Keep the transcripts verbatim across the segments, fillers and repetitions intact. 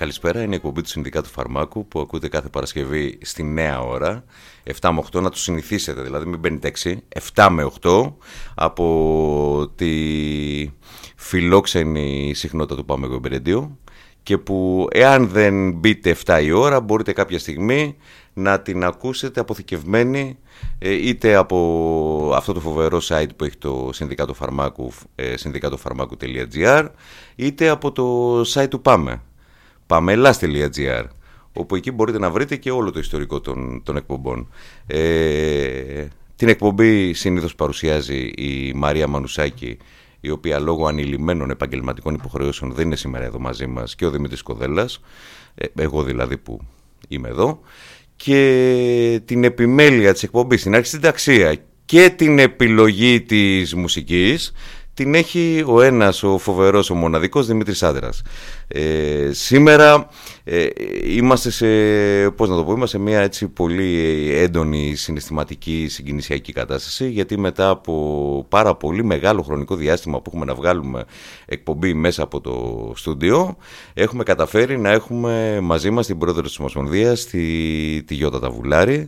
Καλησπέρα, είναι η εκπομπή του Συνδικάτου Φαρμάκου που ακούτε κάθε Παρασκευή στη νέα ώρα, επτά με οκτώ, να το συνηθίσετε, δηλαδή μην μπαίνετε έξι, επτά με οκτώ, από τη φιλόξενη συχνότητα του Πάμε Web Radio, και που εάν δεν μπείτε επτά η ώρα μπορείτε κάποια στιγμή να την ακούσετε αποθηκευμένη είτε από αυτό το φοβερό site που έχει το Συνδικάτο Φαρμάκου, συνδικατοφαρμάκου τελεία τζι άρ, είτε από το site του Πάμε, παμελάς τελεία τζι άρ, όπου εκεί μπορείτε να βρείτε και όλο το ιστορικό των, των εκπομπών. Ε, την εκπομπή συνήθως παρουσιάζει η Μαρία Μανουσάκη, η οποία λόγω ανηλυμένων επαγγελματικών υποχρεώσεων δεν είναι σήμερα εδώ μαζί μας, και ο Δημήτρης Κοδέλλας, εγώ δηλαδή που είμαι εδώ, και την επιμέλεια της εκπομπής, την αρχισυνταξία και την επιλογή της μουσικής την έχει ο ένας, ο φοβερός, ο μοναδικός Δημήτρης Άντρας. Ε, σήμερα ε, είμαστε σε, πώς να το πω, είμαστε σε μια έτσι πολύ έντονη συναισθηματική συγκινησιακή κατάσταση, γιατί μετά από πάρα πολύ μεγάλο χρονικό διάστημα που έχουμε να βγάλουμε εκπομπή μέσα από το στούντιο, έχουμε καταφέρει να έχουμε μαζί μας την πρόεδρο της Ομοσπονδίας, τη, τη Γιώτα Ταβουλάρη.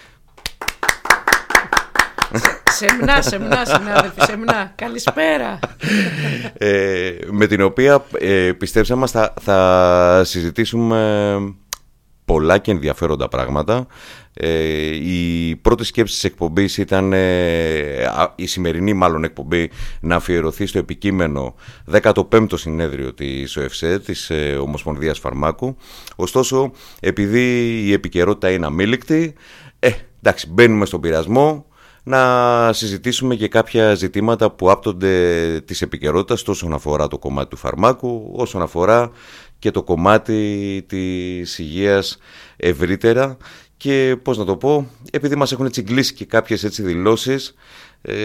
Σεμνά, σεμνά, συνάδελφοι, σεμνά. Καλησπέρα. Ε, με την οποία ε, πιστέψαμε θα, θα συζητήσουμε πολλά και ενδιαφέροντα πράγματα. Ε, η πρώτη σκέψη της εκπομπής ήταν ε, η σημερινή μάλλον εκπομπή να αφιερωθεί στο επικείμενο δέκατο πέμπτο συνέδριο της ΟΕΦΣΕ, της ε, Ομοσπονδίας Φαρμάκου. Ωστόσο, επειδή η επικαιρότητα είναι αμήλικτη, ε, εντάξει, μπαίνουμε στον πειρασμό να συζητήσουμε και κάποια ζητήματα που άπτονται της επικαιρότητας, τόσο όσον αφορά το κομμάτι του φαρμάκου, όσον αφορά και το κομμάτι της υγείας ευρύτερα. Και πώς να το πω, επειδή μας έχουν τσιγκλίσει και κάποιες έτσι δηλώσεις ε,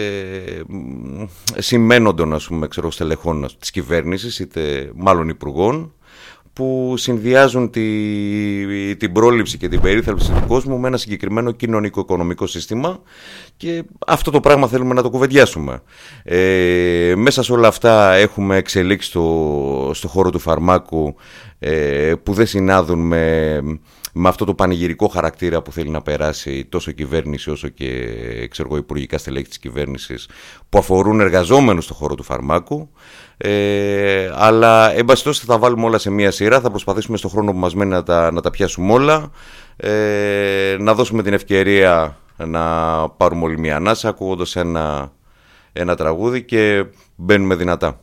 σημαίνοντων, ας πούμε, ξέρω, στελεχών της κυβέρνησης, είτε μάλλον υπουργών, που συνδυάζουν τη, την πρόληψη και την περίθαλψη του κόσμου με ένα συγκεκριμένο κοινωνικο-οικονομικό σύστημα, και αυτό το πράγμα θέλουμε να το κουβεντιάσουμε. Ε, μέσα σε όλα αυτά έχουμε εξελίξει στο, στο χώρο του φαρμάκου ε, που δεν συνάδουν με, με αυτό το πανηγυρικό χαρακτήρα που θέλει να περάσει τόσο η κυβέρνηση όσο και ξέρω, υπουργικά στελέχη της κυβέρνησης, που αφορούν εργαζόμενους στο χώρο του φαρμάκου. Ε, αλλά εν πάση θα τα βάλουμε όλα σε μία σειρά. Θα προσπαθήσουμε στο χρόνο που μας μένει να τα, να τα πιάσουμε όλα, ε, να δώσουμε την ευκαιρία να πάρουμε όλη μία ανάσα ακούγοντας ένα, ένα τραγούδι, και μπαίνουμε δυνατά.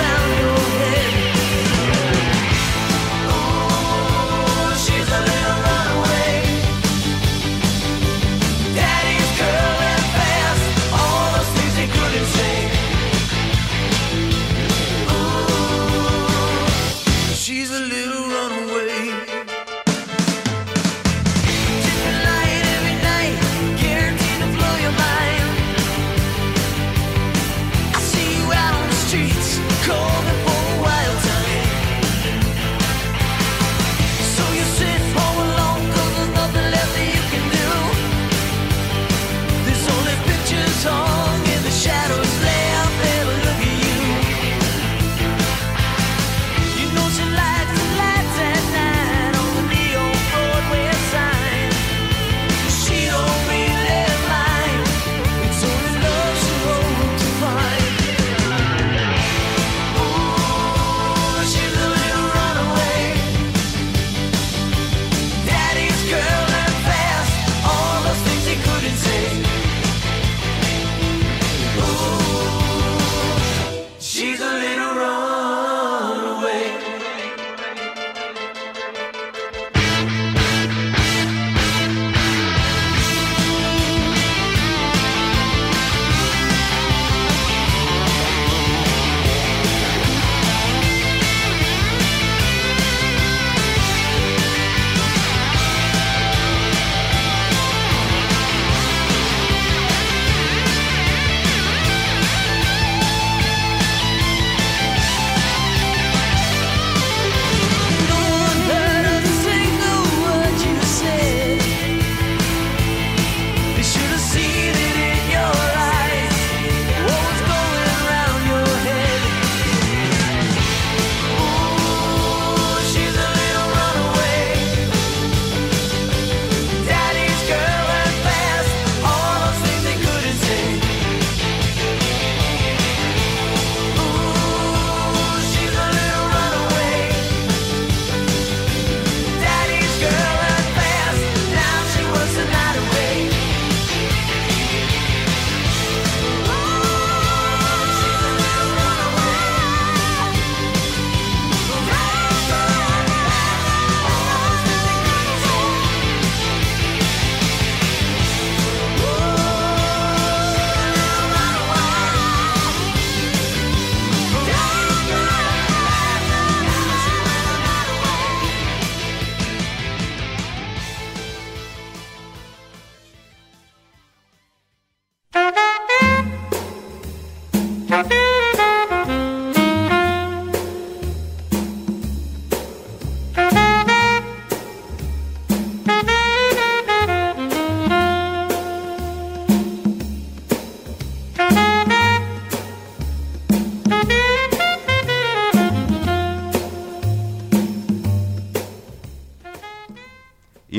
She's a little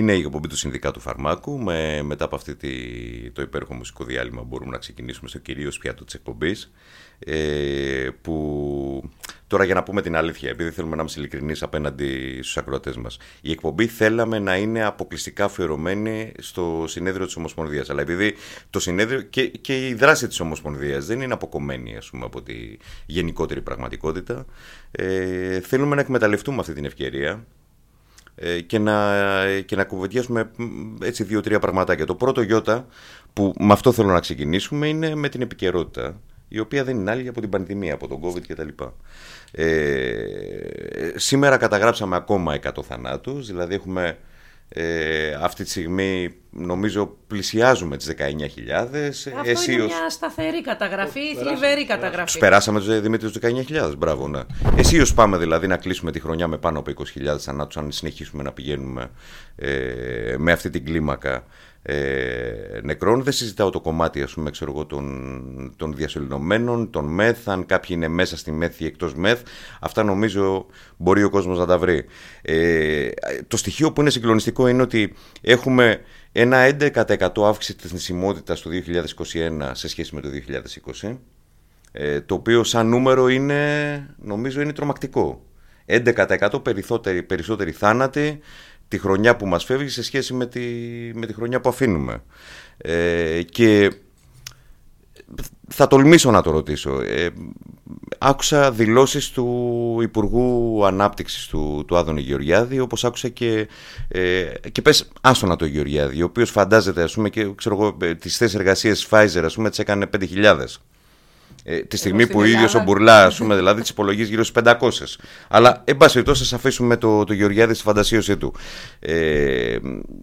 είναι η εκπομπή του Συνδικάτου Φαρμάκου. Με, μετά από αυτή τη, το υπέροχο μουσικό διάλειμμα μπορούμε να ξεκινήσουμε στο κυρίως πιάτο της εκπομπής. Ε, που τώρα, για να πούμε την αλήθεια, επειδή θέλουμε να είμαστε ειλικρινείς απέναντι στους ακροατές μας, η εκπομπή θέλαμε να είναι αποκλειστικά αφιερωμένη στο συνέδριο της Ομοσπονδίας, αλλά επειδή το συνέδριο και, και η δράση της Ομοσπονδίας δεν είναι αποκομμένη, ας πούμε, από τη γενικότερη πραγματικότητα, ε, θέλουμε να εκμεταλλευτούμε αυτή την ευκαιρία και να, και να κουβεντιάσουμε έτσι δύο-τρία πραγματάκια. Το πρώτο γιώτα που με αυτό θέλω να ξεκινήσουμε είναι με την επικαιρότητα, η οποία δεν είναι άλλη από την πανδημία, από τον COVID κτλ. Ε, σήμερα καταγράψαμε ακόμα εκατό θανάτους, δηλαδή έχουμε ε, αυτή τη στιγμή νομίζω πλησιάζουμε τις δεκαεννιά χιλιάδες. Αυτό Εσύ είναι ως... μια σταθερή καταγραφή, ή θλιβερή καταγραφή. Τους περάσαμε τους Δημήτρη τους δεκαεννιά χιλιάδες, μπράβο, ναι. Εσύ ως πάμε δηλαδή να κλείσουμε τη χρονιά με πάνω από είκοσι χιλιάδες θανάτους, αν συνεχίσουμε να πηγαίνουμε ε, με αυτή την κλίμακα ε, νεκρών. Δεν συζητάω το κομμάτι, ας πούμε, ξέρω εγώ, των, των διασωληνωμένων, των μεθ, αν κάποιοι είναι μέσα στη μεθ ή εκτός μεθ. Αυτά νομίζω μπορεί ο κόσμος να τα βρει. Ε, το στοιχείο που είναι συγκλονιστικό είναι ότι έχουμε ένα έντεκα τοις εκατό αύξηση της θνησιμότητας το δύο χιλιάδες είκοσι ένα σε σχέση με το δύο χιλιάδες είκοσι, ε, το οποίο σαν νούμερο είναι, νομίζω είναι τρομακτικό. έντεκα τοις εκατό περισσότεροι, περισσότεροι θάνατοι τη χρονιά που μας φεύγει σε σχέση με τη, με τη χρονιά που αφήνουμε. Ε, και θα τολμήσω να το ρωτήσω. Ε, άκουσα δηλώσεις του Υπουργού Ανάπτυξης του, του Άδωνη Γεωργιάδη, όπως άκουσα και, ε, και πες άστονα το Γεωργιάδη, ο οποίος φαντάζεται, ας πούμε, και ξέρω εγώ, τις θέσεις εργασίας Pfizer, ας πούμε, τις έκανε πέντε χιλιάδες. Ε, τη στιγμή που ο ίδιος ο Μπουρλά, ας πούμε, δηλαδή τις υπολογίζει γύρω στις πεντακόσιες. Αλλά, εν πάση περιπτώσει, ας αφήσουμε το, το Γεωργιάδη στη φαντασίωσή του. Ε,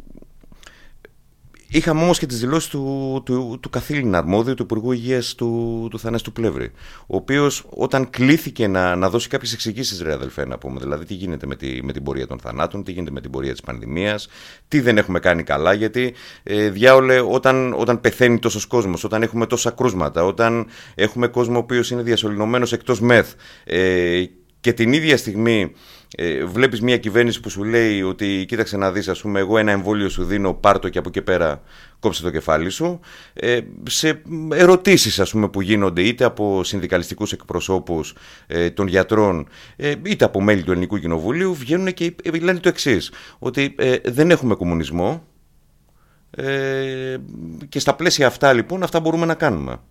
Είχαμε όμως και τις δηλώσεις του, του, του καθήλυνα αρμόδιου, του Υπουργού Υγείας του, του Θανάση Πλεύρη, ο οποίος όταν κλήθηκε να, να δώσει κάποιες εξηγήσεις, ρε αδελφέ, να πούμε, δηλαδή τι γίνεται με, τη, με την πορεία των θανάτων, τι γίνεται με την πορεία της πανδημίας, τι δεν έχουμε κάνει καλά, γιατί ε, διάολε, όταν, όταν πεθαίνει τόσος κόσμος, όταν έχουμε τόσα κρούσματα, όταν έχουμε κόσμο ο οποίος είναι διασωληνωμένος εκτός μεθ, ε, και την ίδια στιγμή ε, βλέπεις μια κυβέρνηση που σου λέει ότι κοίταξε να δεις, ας πούμε, εγώ ένα εμβόλιο σου δίνω, πάρτο και από εκεί πέρα κόψε το κεφάλι σου, ε, σε ερωτήσεις, ας πούμε, που γίνονται είτε από συνδικαλιστικούς εκπροσώπους ε, των γιατρών ε, είτε από μέλη του Ελληνικού Κοινοβουλίου, βγαίνουν και λένε το εξής, ότι ε, δεν έχουμε κομμουνισμό ε, και στα πλαίσια αυτά λοιπόν αυτά μπορούμε να κάνουμε.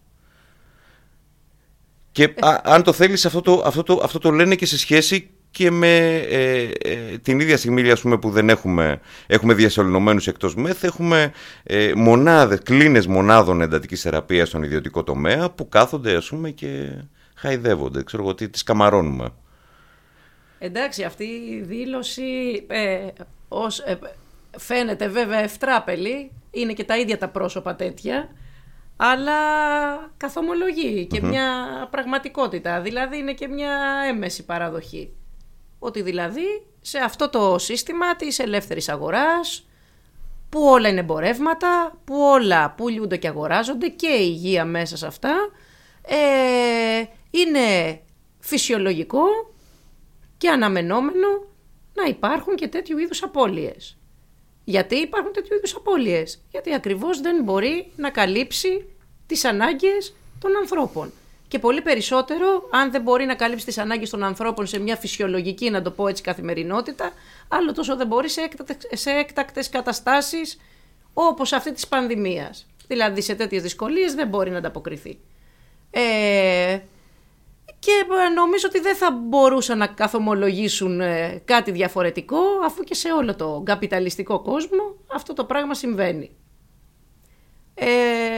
Και α, αν το θέλεις, αυτό το, αυτό, το, αυτό το λένε και σε σχέση και με ε, ε, την ίδια στιγμή, ας πούμε, που δεν έχουμε, έχουμε διασωληνωμένους εκτός μεθ, έχουμε ε, μονάδες, κλίνες μονάδων εντατικής θεραπείας στον ιδιωτικό τομέα που κάθονται, ας πούμε, και χαϊδεύονται, ξέρω εγώ τι, τις καμαρώνουμε. Εντάξει, αυτή η δήλωση ε, ως, ε, φαίνεται βέβαια ευτράπελη, είναι και τα ίδια τα πρόσωπα τέτοια, αλλά καθομολογεί και mm-hmm. μια πραγματικότητα, δηλαδή είναι και μια έμμεση παραδοχή. Ότι δηλαδή σε αυτό το σύστημα της ελεύθερης αγοράς, που όλα είναι εμπορεύματα, που όλα πουλούνται και αγοράζονται και η υγεία μέσα σε αυτά, ε, είναι φυσιολογικό και αναμενόμενο να υπάρχουν και τέτοιου είδους απώλειες. Γιατί υπάρχουν τέτοιου είδους απώλειες? Γιατί ακριβώς δεν μπορεί να καλύψει τις ανάγκες των ανθρώπων. Και πολύ περισσότερο, αν δεν μπορεί να καλύψει τις ανάγκες των ανθρώπων σε μια φυσιολογική, να το πω έτσι, καθημερινότητα, άλλο τόσο δεν μπορεί σε έκτακτες, σε έκτακτες καταστάσεις όπως αυτή της πανδημίας. Δηλαδή σε τέτοιες δυσκολίες δεν μπορεί να ανταποκριθεί. Ε, και νομίζω ότι δεν θα μπορούσαν να καθομολογήσουν κάτι διαφορετικό, αφού και σε όλο το καπιταλιστικό κόσμο αυτό το πράγμα συμβαίνει. Ε,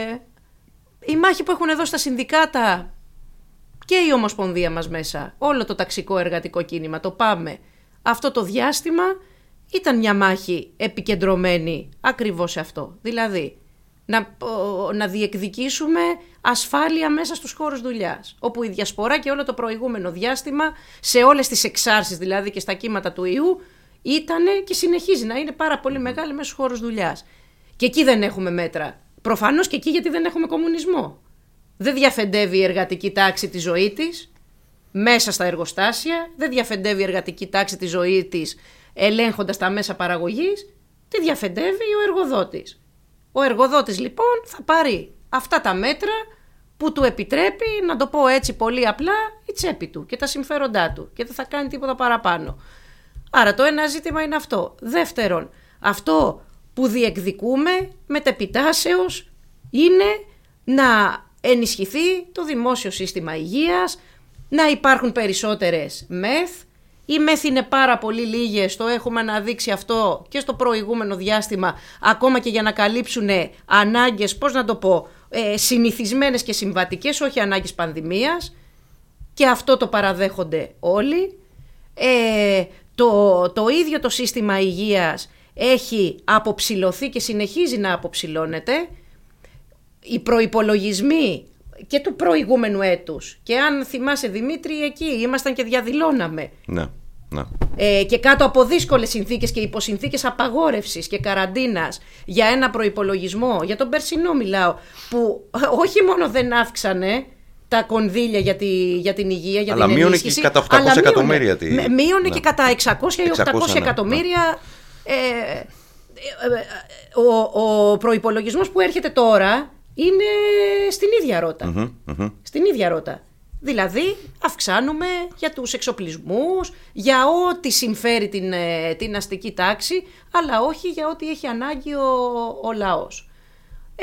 η μάχη που έχουν δώσει τα συνδικάτα και η Ομοσπονδία μας μέσα, όλο το ταξικό εργατικό κίνημα, το ΠΑΜΕ, αυτό το διάστημα ήταν μια μάχη επικεντρωμένη ακριβώς σε αυτό. Δηλαδή, να, να διεκδικήσουμε ασφάλεια μέσα στους χώρους δουλειάς, όπου η διασπορά και όλο το προηγούμενο διάστημα, σε όλες τις εξάρσεις δηλαδή και στα κύματα του ιού, ήταν και συνεχίζει να είναι πάρα πολύ μεγάλη μέσα στους χώρους δουλειάς. Και εκεί δεν έχουμε μέτρα. Προφανώς και εκεί, γιατί δεν έχουμε κομμουνισμό. Δεν διαφεντεύει η εργατική τάξη τη ζωή της μέσα στα εργοστάσια, δεν διαφεντεύει η εργατική τάξη τη ζωή της ελέγχοντας τα μέσα παραγωγής, τη διαφεντεύει ο εργοδότης. Ο εργοδότης λοιπόν θα πάρει αυτά τα μέτρα που του επιτρέπει, να το πω έτσι πολύ απλά, η τσέπη του και τα συμφέροντά του και δεν θα κάνει τίποτα παραπάνω. Άρα το ένα ζήτημα είναι αυτό. Δεύτερον, αυτό που διεκδικούμε μετεπιτάσεως είναι να ενισχυθεί το δημόσιο σύστημα υγείας, να υπάρχουν περισσότερες μεθ. Οι μεθ είναι πάρα πολύ λίγες, το έχουμε αναδείξει αυτό και στο προηγούμενο διάστημα, ακόμα και για να καλύψουν ανάγκες, πώς να το πω, ε, συνηθισμένες και συμβατικές, όχι ανάγκες πανδημίας, και αυτό το παραδέχονται όλοι. Ε, το, το ίδιο το σύστημα υγείας έχει αποψηλωθεί και συνεχίζει να αποψηλώνεται. Οι προϋπολογισμοί και του προηγούμενου έτους, και αν θυμάσαι Δημήτρη, εκεί ήμασταν και διαδηλώναμε. Ναι, ναι. Ε, και κάτω από δύσκολες συνθήκες και υποσυνθήκες απαγόρευσης και καραντίνας, για ένα προϋπολογισμό, για τον περσινό μιλάω, που όχι μόνο δεν αύξανε τα κονδύλια για, τη, για την υγεία, για αλλά την μείωνε ενίσχυση, και κατά οχτακόσια εκατομμύρια. Τη... Μείωνε ναι. και κατά εξακόσια ή οχτακόσια ναι, εκατομμύρια. Ναι. Ε, ο, ο προϋπολογισμός που έρχεται τώρα είναι στην ίδια ρότα. Mm-hmm, mm-hmm. Στην ίδια ρότα. Δηλαδή αυξάνουμε για τους εξοπλισμούς, για ό,τι συμφέρει την, την αστική τάξη, αλλά όχι για ό,τι έχει ανάγκη ο, ο λαός. Ε,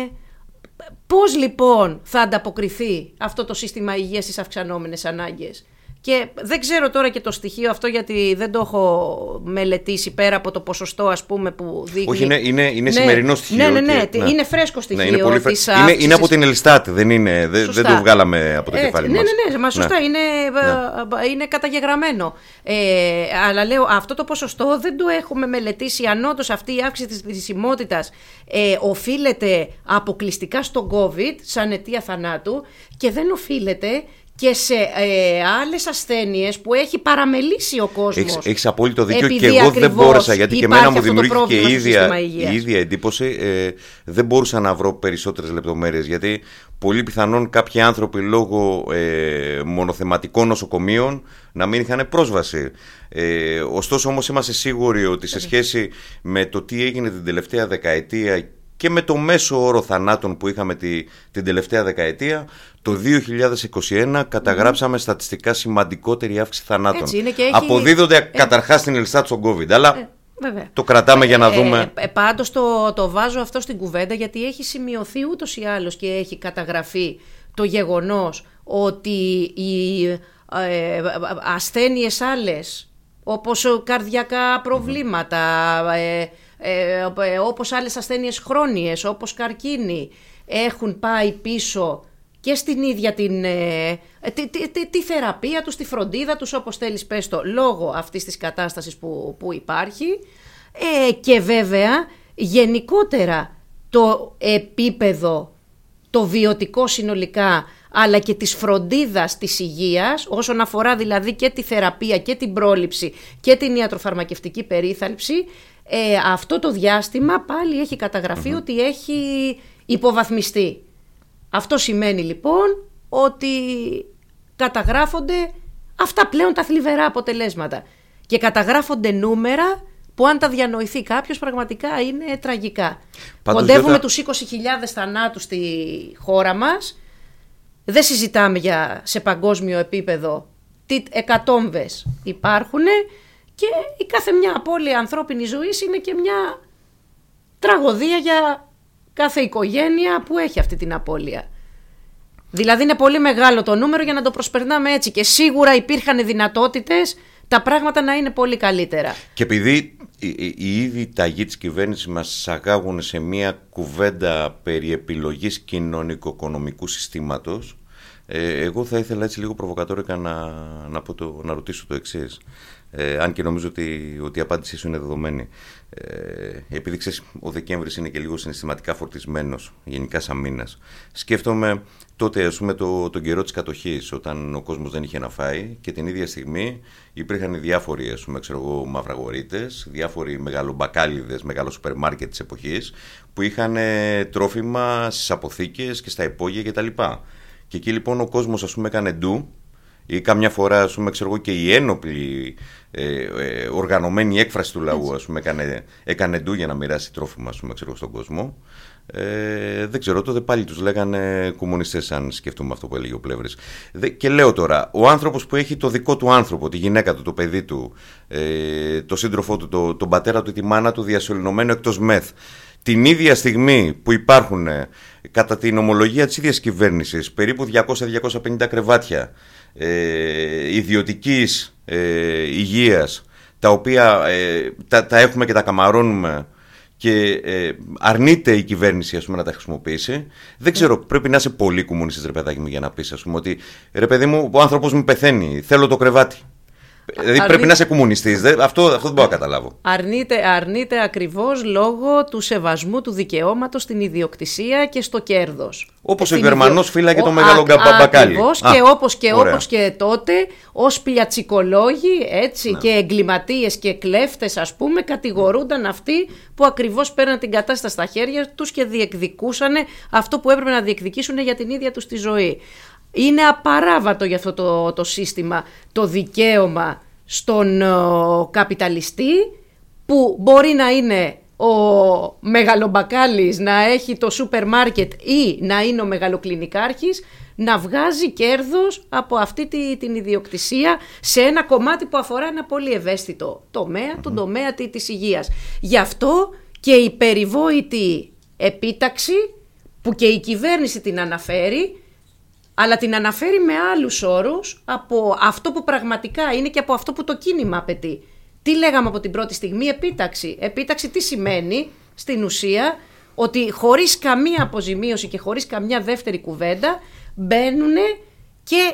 πώς λοιπόν θα ανταποκριθεί αυτό το σύστημα υγείας στις αυξανόμενες ανάγκες? Και δεν ξέρω τώρα και το στοιχείο αυτό, γιατί δεν το έχω μελετήσει πέρα από το ποσοστό, ας πούμε, που δείχνει. Όχι, είναι, είναι, είναι ναι, σημερινό στοιχείο. Ναι, ναι, ναι, και, ναι. Είναι φρέσκο στοιχείο. Ναι, είναι, πολύ φρέ... της είναι, αύξησης... είναι από την Ελστάτ, δεν, είναι, δεν, δεν το βγάλαμε από το Έτσι, κεφάλι ναι, μας. Ναι, ναι, ναι, μα σωστά, ναι. Είναι, ναι. είναι καταγεγραμμένο. Ε, αλλά λέω, αυτό το ποσοστό δεν το έχουμε μελετήσει, αν όντως αυτή η αύξηση της θνησιμότητας ε, οφείλεται αποκλειστικά στον COVID σαν αιτία θανάτου και δεν οφείλεται και σε ε, άλλες ασθένειες που έχει παραμελήσει ο κόσμος. Έχεις, έχεις απόλυτο δίκιο, και εγώ δεν μπόρεσα, γιατί και εμένα μου δημιουργήθηκε η ίδια, η ίδια εντύπωση. Ε, δεν μπορούσα να βρω περισσότερες λεπτομέρειες, γιατί πολύ πιθανόν κάποιοι άνθρωποι λόγω ε, μονοθεματικών νοσοκομείων να μην είχαν πρόσβαση. Ε, ωστόσο όμως είμαστε σίγουροι ότι σε σχέση με το τι έγινε την τελευταία δεκαετία και με το μέσο όρο θανάτων που είχαμε τη, την τελευταία δεκαετία, το δύο χιλιάδες είκοσι ένα καταγράψαμε mm. στατιστικά σημαντικότερη αύξηση θανάτων. Έτσι είναι και έχει... Αποδίδονται ε... καταρχάς στην Ελστάτ στον COVID, αλλά ε, το κρατάμε ε, για να ε, δούμε. Ε, ε, πάντως το, το βάζω αυτό στην κουβέντα, γιατί έχει σημειωθεί ούτως ή άλλως και έχει καταγραφεί το γεγονός ότι οι ε, ασθένειες άλλες, όπως καρδιακά προβλήματα, mm-hmm. ε, Ε, όπως άλλες ασθένειες χρόνιες, όπως καρκίνη, έχουν πάει πίσω και στην ίδια την, ε, τη, τη, τη, τη θεραπεία τους, τη φροντίδα τους, όπως θέλεις πες το, λόγω αυτής της κατάστασης που, που υπάρχει. Ε, και βέβαια γενικότερα το επίπεδο, το βιωτικό συνολικά, αλλά και της φροντίδας της υγείας, όσον αφορά δηλαδή και τη θεραπεία και την πρόληψη και την ιατροφαρμακευτική περίθαλψη, Ε, αυτό το διάστημα πάλι έχει καταγραφεί mm-hmm. ότι έχει υποβαθμιστεί. Αυτό σημαίνει λοιπόν ότι καταγράφονται αυτά πλέον τα θλιβερά αποτελέσματα και καταγράφονται νούμερα που αν τα διανοηθεί κάποιος πραγματικά είναι τραγικά. Κοντεύουμε τα... τους είκοσι χιλιάδες θανάτους στη χώρα μας, δεν συζητάμε για σε παγκόσμιο επίπεδο τι εκατόμβες υπάρχουν. Και η κάθε μια απώλεια ανθρώπινης ζωής είναι και μια τραγωδία για κάθε οικογένεια που έχει αυτή την απώλεια. Δηλαδή είναι πολύ μεγάλο το νούμερο για να το προσπερνάμε έτσι, και σίγουρα υπήρχαν δυνατότητες τα πράγματα να είναι πολύ καλύτερα. Και επειδή οι ήδη ταγοί της κυβέρνησης μας εισαγάγουν σε μια κουβέντα περί επιλογής κοινωνικο-οικονομικού συστήματος, ε, εγώ θα ήθελα έτσι λίγο προβοκατόρικα να, να, πω το, να ρωτήσω το εξής. Ε, αν και νομίζω ότι, ότι η απάντησή σου είναι δεδομένη. Ε, επειδή ξέρεις, ο Δεκέμβρης είναι και λίγο συναισθηματικά φορτισμένος, γενικά σαν μήνας. Σκέφτομαι τότε, ας πούμε, το, τον καιρό της κατοχής, όταν ο κόσμος δεν είχε να φάει και την ίδια στιγμή υπήρχαν διάφοροι, ας πούμε, ξέρω εγώ, μαυραγορείτες, διάφοροι μεγαλομπακάλιδες, μεγάλο σούπερ μάρκετ της εποχής, που είχαν τρόφιμα στις αποθήκες και στα υπόγεια κτλ. Και εκεί λοιπόν ο κόσμος, ας πούμε, έκανε ντου ή καμιά φορά, ας πούμε, ξέρω εγώ, και η ένοπλη ε, ε, οργανωμένη έκφραση του λαού, ας πούμε, έκανε, έκανε ντου για να μοιράσει τρόφιμα, ας πούμε, ξέρω, στον κόσμο. Ε, δεν ξέρω, τότε πάλι τους λέγανε κομμουνιστές, αν σκεφτούμε αυτό που έλεγε ο Πλεύρης. Και λέω τώρα, ο άνθρωπος που έχει το δικό του άνθρωπο, τη γυναίκα του, το παιδί του, ε, το σύντροφό του, το, τον πατέρα του, τη μάνα του, διασωληνωμένο εκτός μεθ, την ίδια στιγμή που υπάρχουν, κατά την ομολογία της ίδιας κυβέρνησης, περίπου διακόσια με διακόσια πενήντα κρεβάτια ε, ιδιωτικής ε, υγείας, τα οποία ε, τα, τα έχουμε και τα καμαρώνουμε, και ε, αρνείται η κυβέρνηση, ας πούμε, να τα χρησιμοποιήσει. Δεν ξέρω, πρέπει να είσαι πολύ κομμουνιστής, ρε παιδάκι μου, για να πεις, ας πούμε, ότι ρε παιδί μου, ο άνθρωπος μου πεθαίνει, θέλω το κρεβάτι. Δηλαδή αρνείται... πρέπει να είσαι κομμουνιστής. Αυτό, αυτό δεν μπορώ να καταλάβω. Αρνείται, αρνείται ακριβώς λόγω του σεβασμού του δικαιώματος στην ιδιοκτησία και στο κέρδος. Όπως ο Γερμανός φύλαγε το μεγάλο μπακάλι. Ακριβώς, και όπως και, όπως και τότε, ως πλιατσικολόγοι, έτσι, ναι, και εγκληματίες και κλέφτες, ας πούμε, κατηγορούνταν αυτοί που ακριβώς παίρναν την κατάσταση στα χέρια τους και διεκδικούσαν αυτό που έπρεπε να διεκδικήσουν για την ίδια τους τη ζωή. Είναι απαράβατο για αυτό το, το σύστημα το δικαίωμα στον ο, καπιταλιστή, που μπορεί να είναι ο μεγαλομπακάλης, να έχει το σούπερ μάρκετ ή να είναι ο μεγαλοκλινικάρχης, να βγάζει κέρδος από αυτή τη, την ιδιοκτησία σε ένα κομμάτι που αφορά ένα πολύ ευαίσθητο τομέα, mm-hmm. τον τομέα της υγείας. Γι' αυτό και η περιβόητη επίταξη που και η κυβέρνηση την αναφέρει, αλλά την αναφέρει με άλλους όρους από αυτό που πραγματικά είναι και από αυτό που το κίνημα απαιτεί. Τι λέγαμε από την πρώτη στιγμή? Επίταξη. Επίταξη τι σημαίνει στην ουσία? Ότι χωρίς καμία αποζημίωση και χωρίς καμιά δεύτερη κουβέντα μπαίνουν και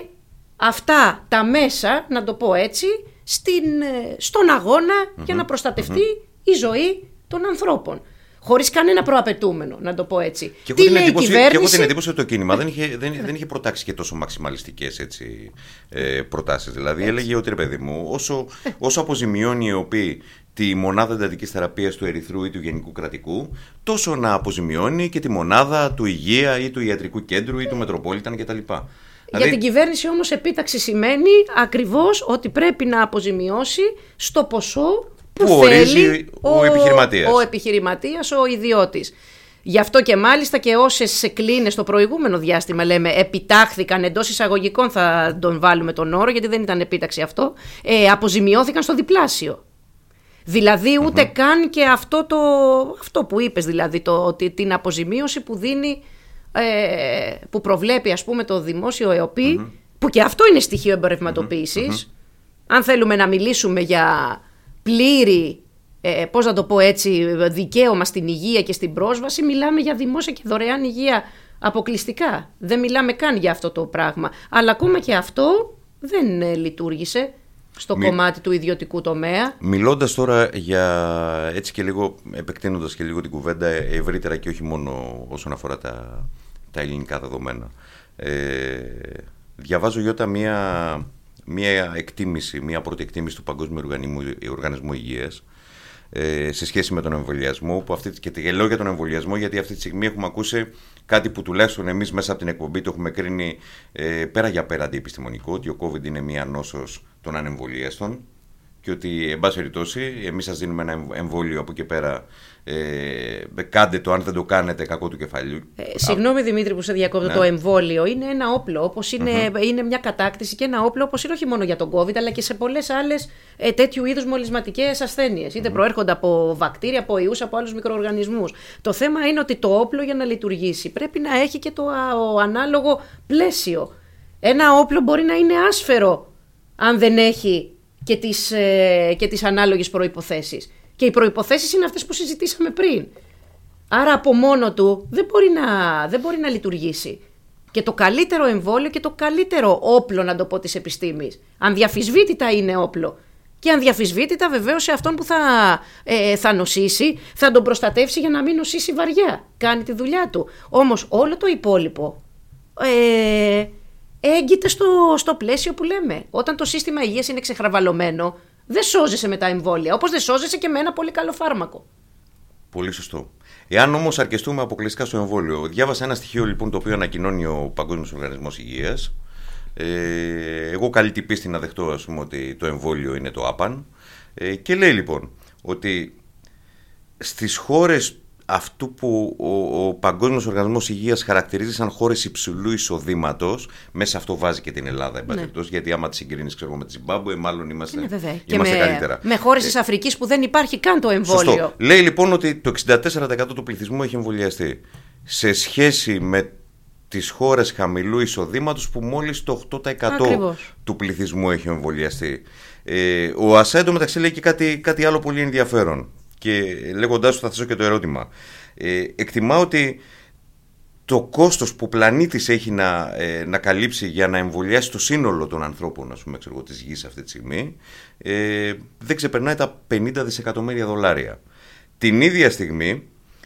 αυτά τα μέσα, να το πω έτσι, στην, στον αγώνα mm-hmm. για να προστατευτεί mm-hmm. η ζωή των ανθρώπων. Χωρίς κανένα προαπαιτούμενο, να το πω έτσι. Και εγώ, την εντύπωση, κυβέρνηση... και εγώ την εντύπωση ότι το κίνημα δεν είχε, δεν, δεν είχε προτάξει και τόσο μαξιμαλιστικές έτσι, ε, προτάσεις. Δηλαδή έτσι. Έλεγε ότι ρε παιδί μου, όσο, όσο αποζημιώνει οι οποίοι τη μονάδα εντατικής θεραπείας του Ερυθρού ή του Γενικού Κρατικού, τόσο να αποζημιώνει και τη μονάδα του Υγεία ή του Ιατρικού Κέντρου ή του Μετροπόλιταν κτλ. Για δηλαδή... την κυβέρνηση όμως επίταξη σημαίνει ακριβώς ότι πρέπει να αποζημιώσει στο ποσό που, που θέλει ο, ο επιχειρηματίας. Ο επιχειρηματίας, ο ιδιώτης. Γι' αυτό και μάλιστα και όσες κλίνες το προηγούμενο διάστημα, λέμε, επιτάχθηκαν, εντός εισαγωγικών θα τον βάλουμε τον όρο, γιατί δεν ήταν επίταξη αυτό, ε, αποζημιώθηκαν στο διπλάσιο. Δηλαδή ούτε mm-hmm. καν και αυτό, το, αυτό που είπες, δηλαδή το, την αποζημίωση που δίνει, ε, που προβλέπει ας πούμε το δημόσιο ΕΟΠΗ, mm-hmm. που και αυτό είναι στοιχείο εμπορευματοποίησης. Mm-hmm. Αν θέλουμε να μιλήσουμε για πλήρη, ε, πώς να το πω έτσι, δικαίωμα στην υγεία και στην πρόσβαση, μιλάμε για δημόσια και δωρεάν υγεία αποκλειστικά. Δεν μιλάμε καν για αυτό το πράγμα. Αλλά ακόμα και αυτό δεν ε, λειτουργήσε στο Μι... κομμάτι του ιδιωτικού τομέα. Μιλώντας τώρα για, έτσι και λίγο, επεκτείνοντας και λίγο την κουβέντα ευρύτερα και όχι μόνο όσον αφορά τα, τα ελληνικά δεδομένα. Ε, διαβάζω, Γιώτα, μία, μία εκτίμηση, μία πρώτη εκτίμηση του Παγκόσμιου Οργανισμού, Οργανισμού Υγείας ε, σε σχέση με τον εμβολιασμό, που αυτή, και λέω για τον εμβολιασμό γιατί αυτή τη στιγμή έχουμε ακούσει κάτι που τουλάχιστον εμείς μέσα από την εκπομπή το έχουμε κρίνει ε, πέρα για πέρα αντιεπιστημονικό, ότι ο COVID είναι μία νόσος των ανεμβολίαστων και ότι, εν πάση περιπτώσει, εμείς σας δίνουμε ένα εμβόλιο από εκεί πέρα. Ε, κάντε το, αν δεν το κάνετε, κακό του κεφαλιού. Ε, συγγνώμη Δημήτρη που σε διακόπτω, ναι. Το εμβόλιο είναι ένα όπλο, όπως είναι, uh-huh. είναι μια κατάκτηση και ένα όπλο, όπως είναι όχι μόνο για τον COVID, αλλά και σε πολλές άλλες ε, τέτοιου είδους μολυσματικές ασθένειες. Είτε uh-huh. προέρχονται από βακτήρια, από ιούς, από άλλους μικροοργανισμούς. Το θέμα είναι ότι το όπλο για να λειτουργήσει πρέπει να έχει και το ο, ανάλογο πλαίσιο. Ένα όπλο μπορεί να είναι άσφαιρο αν δεν έχει και τις, ε, και τις ανάλογες προϋποθέσεις. Και οι προϋποθέσεις είναι αυτές που συζητήσαμε πριν. Άρα από μόνο του δεν μπορεί να, δεν μπορεί να λειτουργήσει. Και το καλύτερο εμβόλιο και το καλύτερο όπλο, να το πω, της επιστήμης. Ανδιαφυσβήτητα είναι όπλο. Και ανδιαφυσβήτητα βεβαίως σε αυτόν που θα, ε, θα νοσήσει, θα τον προστατεύσει για να μην νοσήσει βαριά. Κάνει τη δουλειά του. Όμως όλο το υπόλοιπο ε, έγκυται στο, στο πλαίσιο που λέμε. Όταν το σύστημα υγείας είναι ξεχραβαλωμένο, δεν σώζεσαι με τα εμβόλια, όπως δεν σώζεσαι και με ένα πολύ καλό φάρμακο. Πολύ σωστό. Εάν όμως αρκεστούμε αποκλειστικά στο εμβόλιο, διάβασα ένα στοιχείο λοιπόν το οποίο ανακοινώνει ο Παγκόσμιος Οργανισμός Υγείας, Ε, εγώ καλή την πίστη να δεχτώ, ας πούμε, ότι το εμβόλιο είναι το άπαν. Ε, και λέει λοιπόν ότι στις χώρες αυτού που ο, ο Παγκόσμιος Οργανισμός Υγείας χαρακτηρίζει σαν χώρες υψηλού εισοδήματος, μέσα αυτό βάζει και την Ελλάδα, εν πάση περιπτώσει, γιατί άμα τη συγκρίνεις, ξέρω, με τη Ζιμπάμπουε, μάλλον είμαστε, είμαστε και με, καλύτερα. Με χώρες ε, της Αφρικής που δεν υπάρχει καν το εμβόλιο. Σωστό. Λέει λοιπόν ότι το εξήντα τέσσερα τοις εκατό του πληθυσμού έχει εμβολιαστεί, σε σχέση με τις χώρες χαμηλού εισοδήματος που μόλις το οκτώ τοις εκατό Ακριβώς. του πληθυσμού έχει εμβολιαστεί. Ε, ο ΑΣΑ εντωμεταξύ λέει και κάτι, κάτι άλλο πολύ ενδιαφέρον. Και λέγοντάς σου θα θέσω και το ερώτημα. Ε, εκτιμά ότι το κόστος που ο πλανήτης έχει να, ε, να καλύψει για να εμβολιάσει το σύνολο των ανθρώπων, ας πούμε, ξέρω, της γης αυτή τη στιγμή, ε, δεν ξεπερνάει τα πενήντα δισεκατομμύρια δολάρια. Την ίδια στιγμή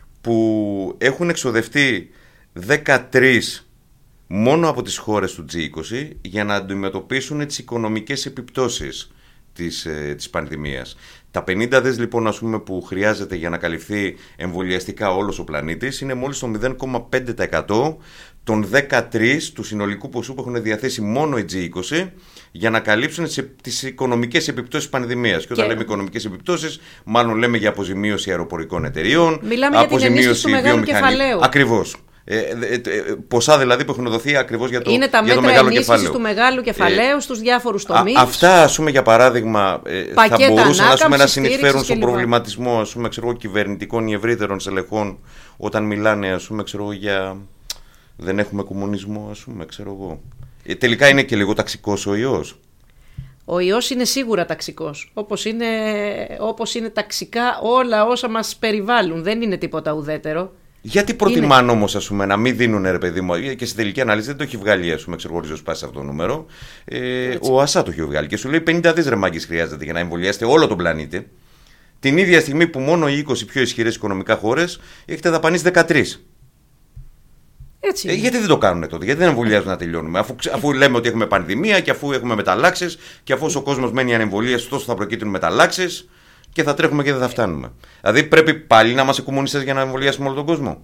που έχουν εξοδευτεί δεκατρείς μόνο από τις χώρες του τζι είκοσι για να αντιμετωπίσουν τις οικονομικές επιπτώσεις της, ε, της πανδημίας. Τα πενήντα δις λοιπόν, ας πούμε, που χρειάζεται για να καλυφθεί εμβολιαστικά όλος ο πλανήτης είναι μόλις το μηδέν κόμμα πέντε τοις εκατό των δεκατρείς του συνολικού ποσού που έχουν διαθέσει μόνο οι τζι είκοσι για να καλύψουν τις οικονομικές επιπτώσεις της πανδημίας. Και, και όταν λέμε οικονομικές επιπτώσεις, μάλλον λέμε για αποζημίωση αεροπορικών εταιριών, μιλάμε αποζημίωση για την ενίσχυση του μεγάλου κεφαλαίου. Ακριβώς. Ε, ε, ε, ποσά δηλαδή που έχουν δοθεί ακριβώς για το, είναι τα για το μέτρα μεγάλο κεφάλαιο. Του μεγάλου κεφαλαίου ε, στους διάφορους τομείς. Α, αυτά, ας πούμε, για παράδειγμα, ε, θα μπορούσαν, ας πούμε, να συνεισφέρουν στον προβληματισμό, ας πούμε, ξέρω, κυβερνητικών ή ευρύτερων στελεχών όταν μιλάνε, ας πούμε, ξέρω, για δεν έχουμε κομμουνισμό, ας πούμε, ξέρω εγώ. Ε, τελικά είναι και λίγο ταξικός ο ιός. Ο ιός είναι σίγουρα ταξικός, όπως είναι, όπως είναι ταξικά όλα όσα μας περιβάλλουν. Δεν είναι τίποτα ουδέτερο. Γιατί προτιμάνε όμως, ας πούμε, να μην δίνουν, ρε παιδί μου, και στην τελική ανάλυση δεν το έχει βγάλει, ας πούμε, εξωγόριζο σπάσει αυτό το νούμερο. Ε, ο ΑΣΑ το έχει βγάλει και σου λέει πενήντα δις ρε μάγκες χρειάζεται για να εμβολιάσετε όλο τον πλανήτη. Την ίδια στιγμή που μόνο οι είκοσι πιο ισχυρές οικονομικά χώρες έχετε δαπανίσει δεκατρείς. Έτσι. Ε, γιατί δεν το κάνουν τότε, γιατί δεν εμβολιάζουν να τελειώνουμε, αφού, αφού λέμε ότι έχουμε πανδημία και αφού έχουμε μεταλλάξεις και αφού ο κόσμος μένει ανεμβολίαστος, τόσο θα προκύπτουν μεταλλάξεις. Και θα τρέχουμε και δεν θα φτάνουμε. Δηλαδή πρέπει πάλι να είμαστε κομμουνιστές για να εμβολιάσουμε όλο τον κόσμο.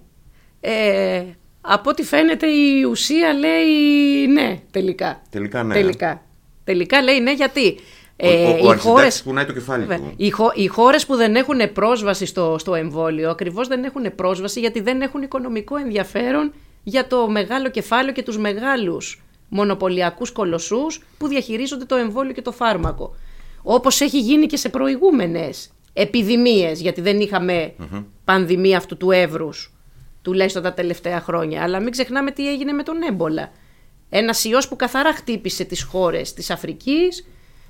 Ε, από ό,τι φαίνεται η ουσία λέει ναι τελικά. Τελικά ναι. Τελικά, τελικά λέει ναι γιατί. Ο, ε, ο, ο οι, χώρες, κουνάει το κεφάλι του. Οι, χω, οι χώρες που δεν έχουν πρόσβαση στο, στο εμβόλιο ακριβώς δεν έχουν πρόσβαση γιατί δεν έχουν οικονομικό ενδιαφέρον για το μεγάλο κεφάλαιο και τους μεγάλους μονοπωλιακούς κολοσσούς που διαχειρίζονται το εμβόλιο και το φάρμακο. Όπως έχει γίνει και σε προηγούμενες επιδημίες, γιατί δεν είχαμε mm-hmm. πανδημία αυτού του εύρους, τουλάχιστον τα τελευταία χρόνια. Αλλά μην ξεχνάμε τι έγινε με τον έμπολα. Ένας ιός που καθαρά χτύπησε τις χώρες της Αφρικής,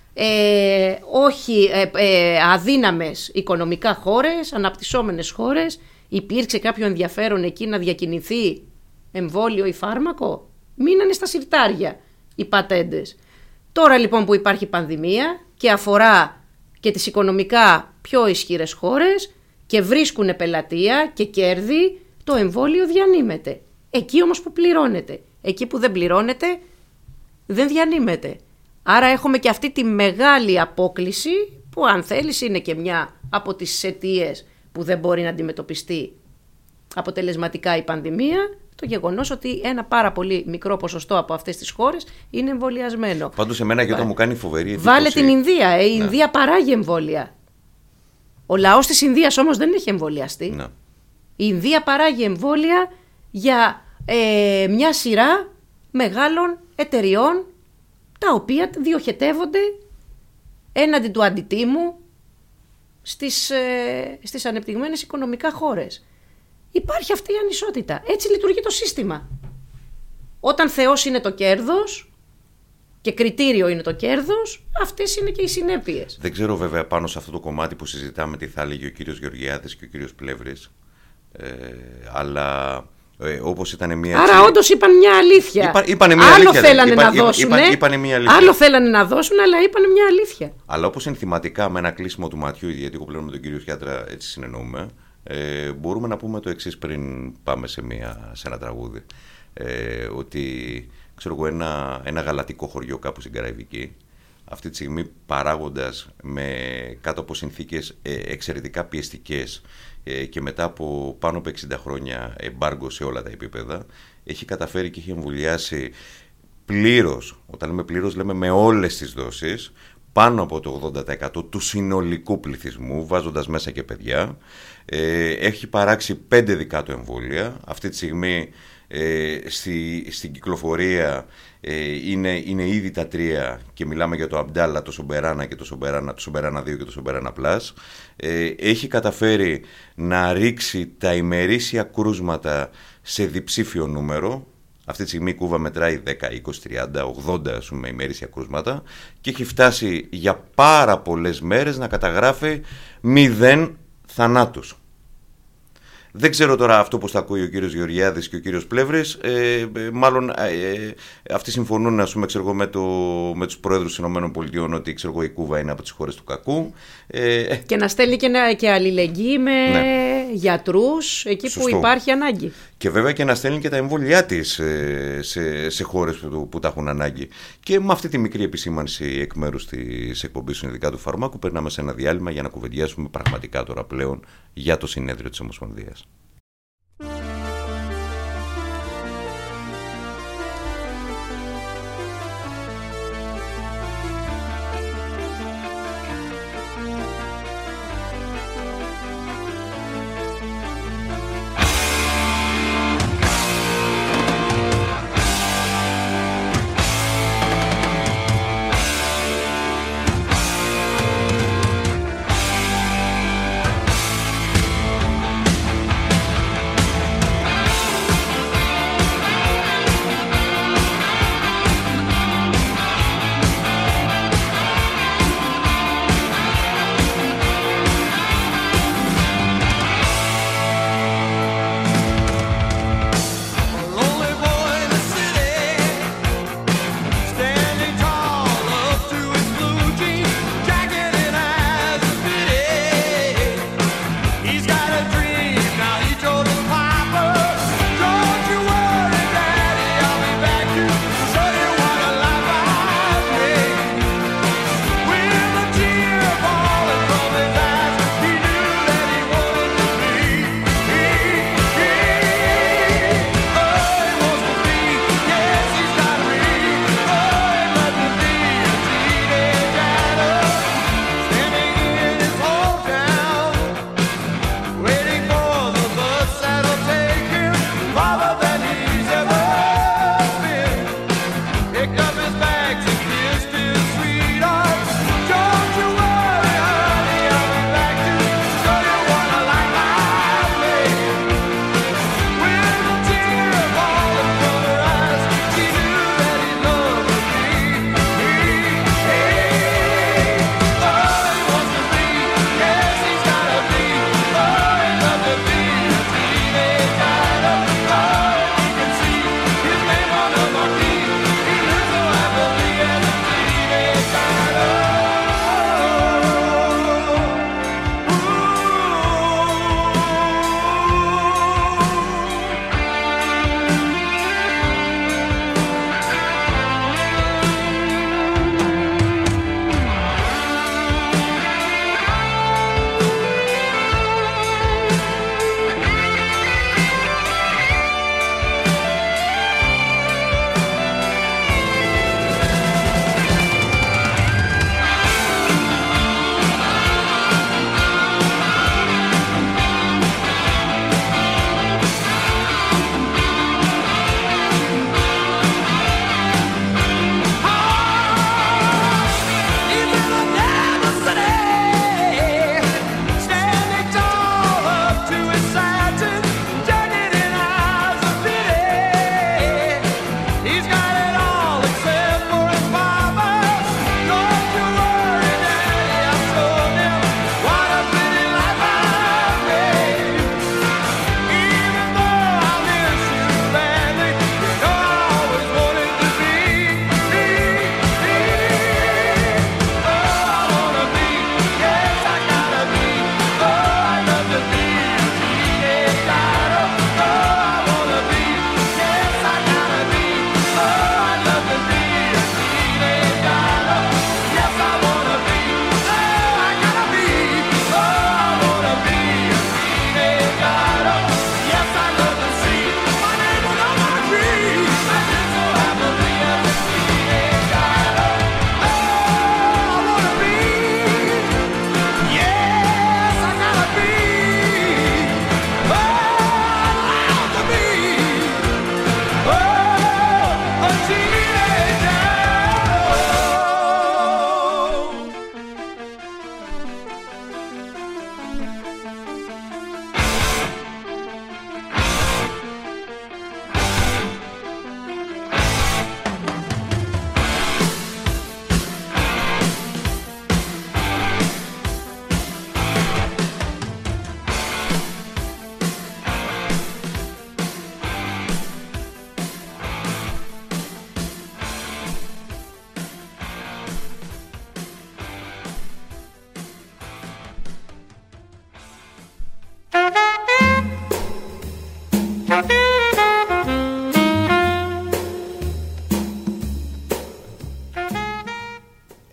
ε, όχι ε, ε, αδύναμες οικονομικά χώρες, αναπτυσσόμενες χώρες. Υπήρξε κάποιο ενδιαφέρον εκεί να διακινηθεί εμβόλιο ή φάρμακο? Μείνανε στα συρτάρια οι πατέντες. Τώρα λοιπόν που υπάρχει πανδημία και αφορά και τις οικονομικά πιο ισχυρές χώρες και βρίσκουν πελατεία και κέρδη, το εμβόλιο διανύμεται. Εκεί όμως που πληρώνεται. Εκεί που δεν πληρώνεται δεν διανύμεται. Άρα έχουμε και αυτή τη μεγάλη απόκλιση που αν θέλεις είναι και μια από τις αιτίες που δεν μπορεί να αντιμετωπιστεί αποτελεσματικά η πανδημία, το γεγονός ότι ένα πάρα πολύ μικρό ποσοστό από αυτές τις χώρες είναι εμβολιασμένο. Πάντως εμένα και όταν μου κάνει φοβερή εντύπωση. Βάλε την Ινδία, ε, η ναι. Ινδία παράγει εμβόλια. Ο λαός της Ινδίας όμως δεν έχει εμβολιαστεί. Ναι. Η Ινδία παράγει εμβόλια για ε, μια σειρά μεγάλων εταιριών τα οποία διοχετεύονται έναντι του αντιτίμου στις, ε, στις ανεπτυγμένες οικονομικά χώρες. Υπάρχει αυτή η ανισότητα. Έτσι λειτουργεί το σύστημα. Όταν Θεός είναι το κέρδος και κριτήριο είναι το κέρδος, αυτές είναι και οι συνέπειες. Δεν ξέρω βέβαια πάνω σε αυτό το κομμάτι που συζητάμε τι θα έλεγε ο κύριος Γεωργιάδης και ο κύριος Πλεύρης, ε, αλλά ε, όπως ήταν μια... Άρα όντως είπαν μια αλήθεια. Είπα, είπανε μια άλλο αλήθεια, θέλανε είπα, να είπα, δώσουν, είπα, είπα, μια αλήθεια. Άλλο θέλανε να δώσουν, αλλά είπαν μια αλήθεια. Αλλά όπως ενθυματικά με ένα κλείσιμο του ματιού, γιατί εγώ πλέον με τον κύριο Σιάτρα έτσι συνεννοούμε, Ε, μπορούμε να πούμε το εξής πριν πάμε σε, μια, σε ένα τραγούδι, ε, ότι ξέρω εγώ, ένα, ένα γαλατικό χωριό κάπου στην Καραϊβική αυτή τη στιγμή παράγοντας με, κάτω από συνθήκες ε, εξαιρετικά πιεστικές ε, και μετά από πάνω από εξήντα χρόνια εμπάργκο σε όλα τα επίπεδα έχει καταφέρει και έχει εμβολιάσει πλήρως, όταν λέμε πλήρως λέμε με όλες τις δόσεις, πάνω από το ογδόντα τοις εκατό του συνολικού πληθυσμού, βάζοντας μέσα και παιδιά. Ε, έχει παράξει πέντε δικά του εμβόλια. Αυτή τη στιγμή ε, στη, στην κυκλοφορία ε, είναι, είναι ήδη τα τρία και μιλάμε για το Αμπντάλα, το Σομπεράνα και το Σομπεράνα, το Σομπεράνα δύο και το Σομπεράνα Πλάς. Ε, έχει καταφέρει να ρίξει τα ημερήσια κρούσματα σε διψήφιο νούμερο. Αυτή τη στιγμή η Κούβα μετράει δέκα, είκοσι, τριάντα, ογδόντα ας πούμε, ημερήσια κρούσματα και έχει φτάσει για πάρα πολλές μέρες να καταγράφει μηδέν θανάτους. Δεν ξέρω τώρα αυτό πώς θα ακούει ο κύριος Γεωργιάδης και ο κύριος Πλεύρης. Ε, μάλλον ε, ε, αυτοί συμφωνούν, ας πούμε, ξέρω, με, το, με τους πρόεδρους των ΗΠΑ ότι, ξέρω, η Κούβα είναι από τις χώρες του κακού. Ε, και να στέλνει και, να, και αλληλεγγύη με ναι. γιατρούς εκεί Σωστό. Που υπάρχει ανάγκη. Και βέβαια και να στέλνει και τα εμβόλια της σε, σε, σε χώρες που, που τα έχουν ανάγκη. Και με αυτή τη μικρή επισήμανση εκ μέρους της εκπομπής ειδικά του φαρμάκου, περνάμε σε ένα διάλειμμα για να κουβεντιάσουμε πραγματικά τώρα πλέον για το συνέδριο της Ομοσπονδίας.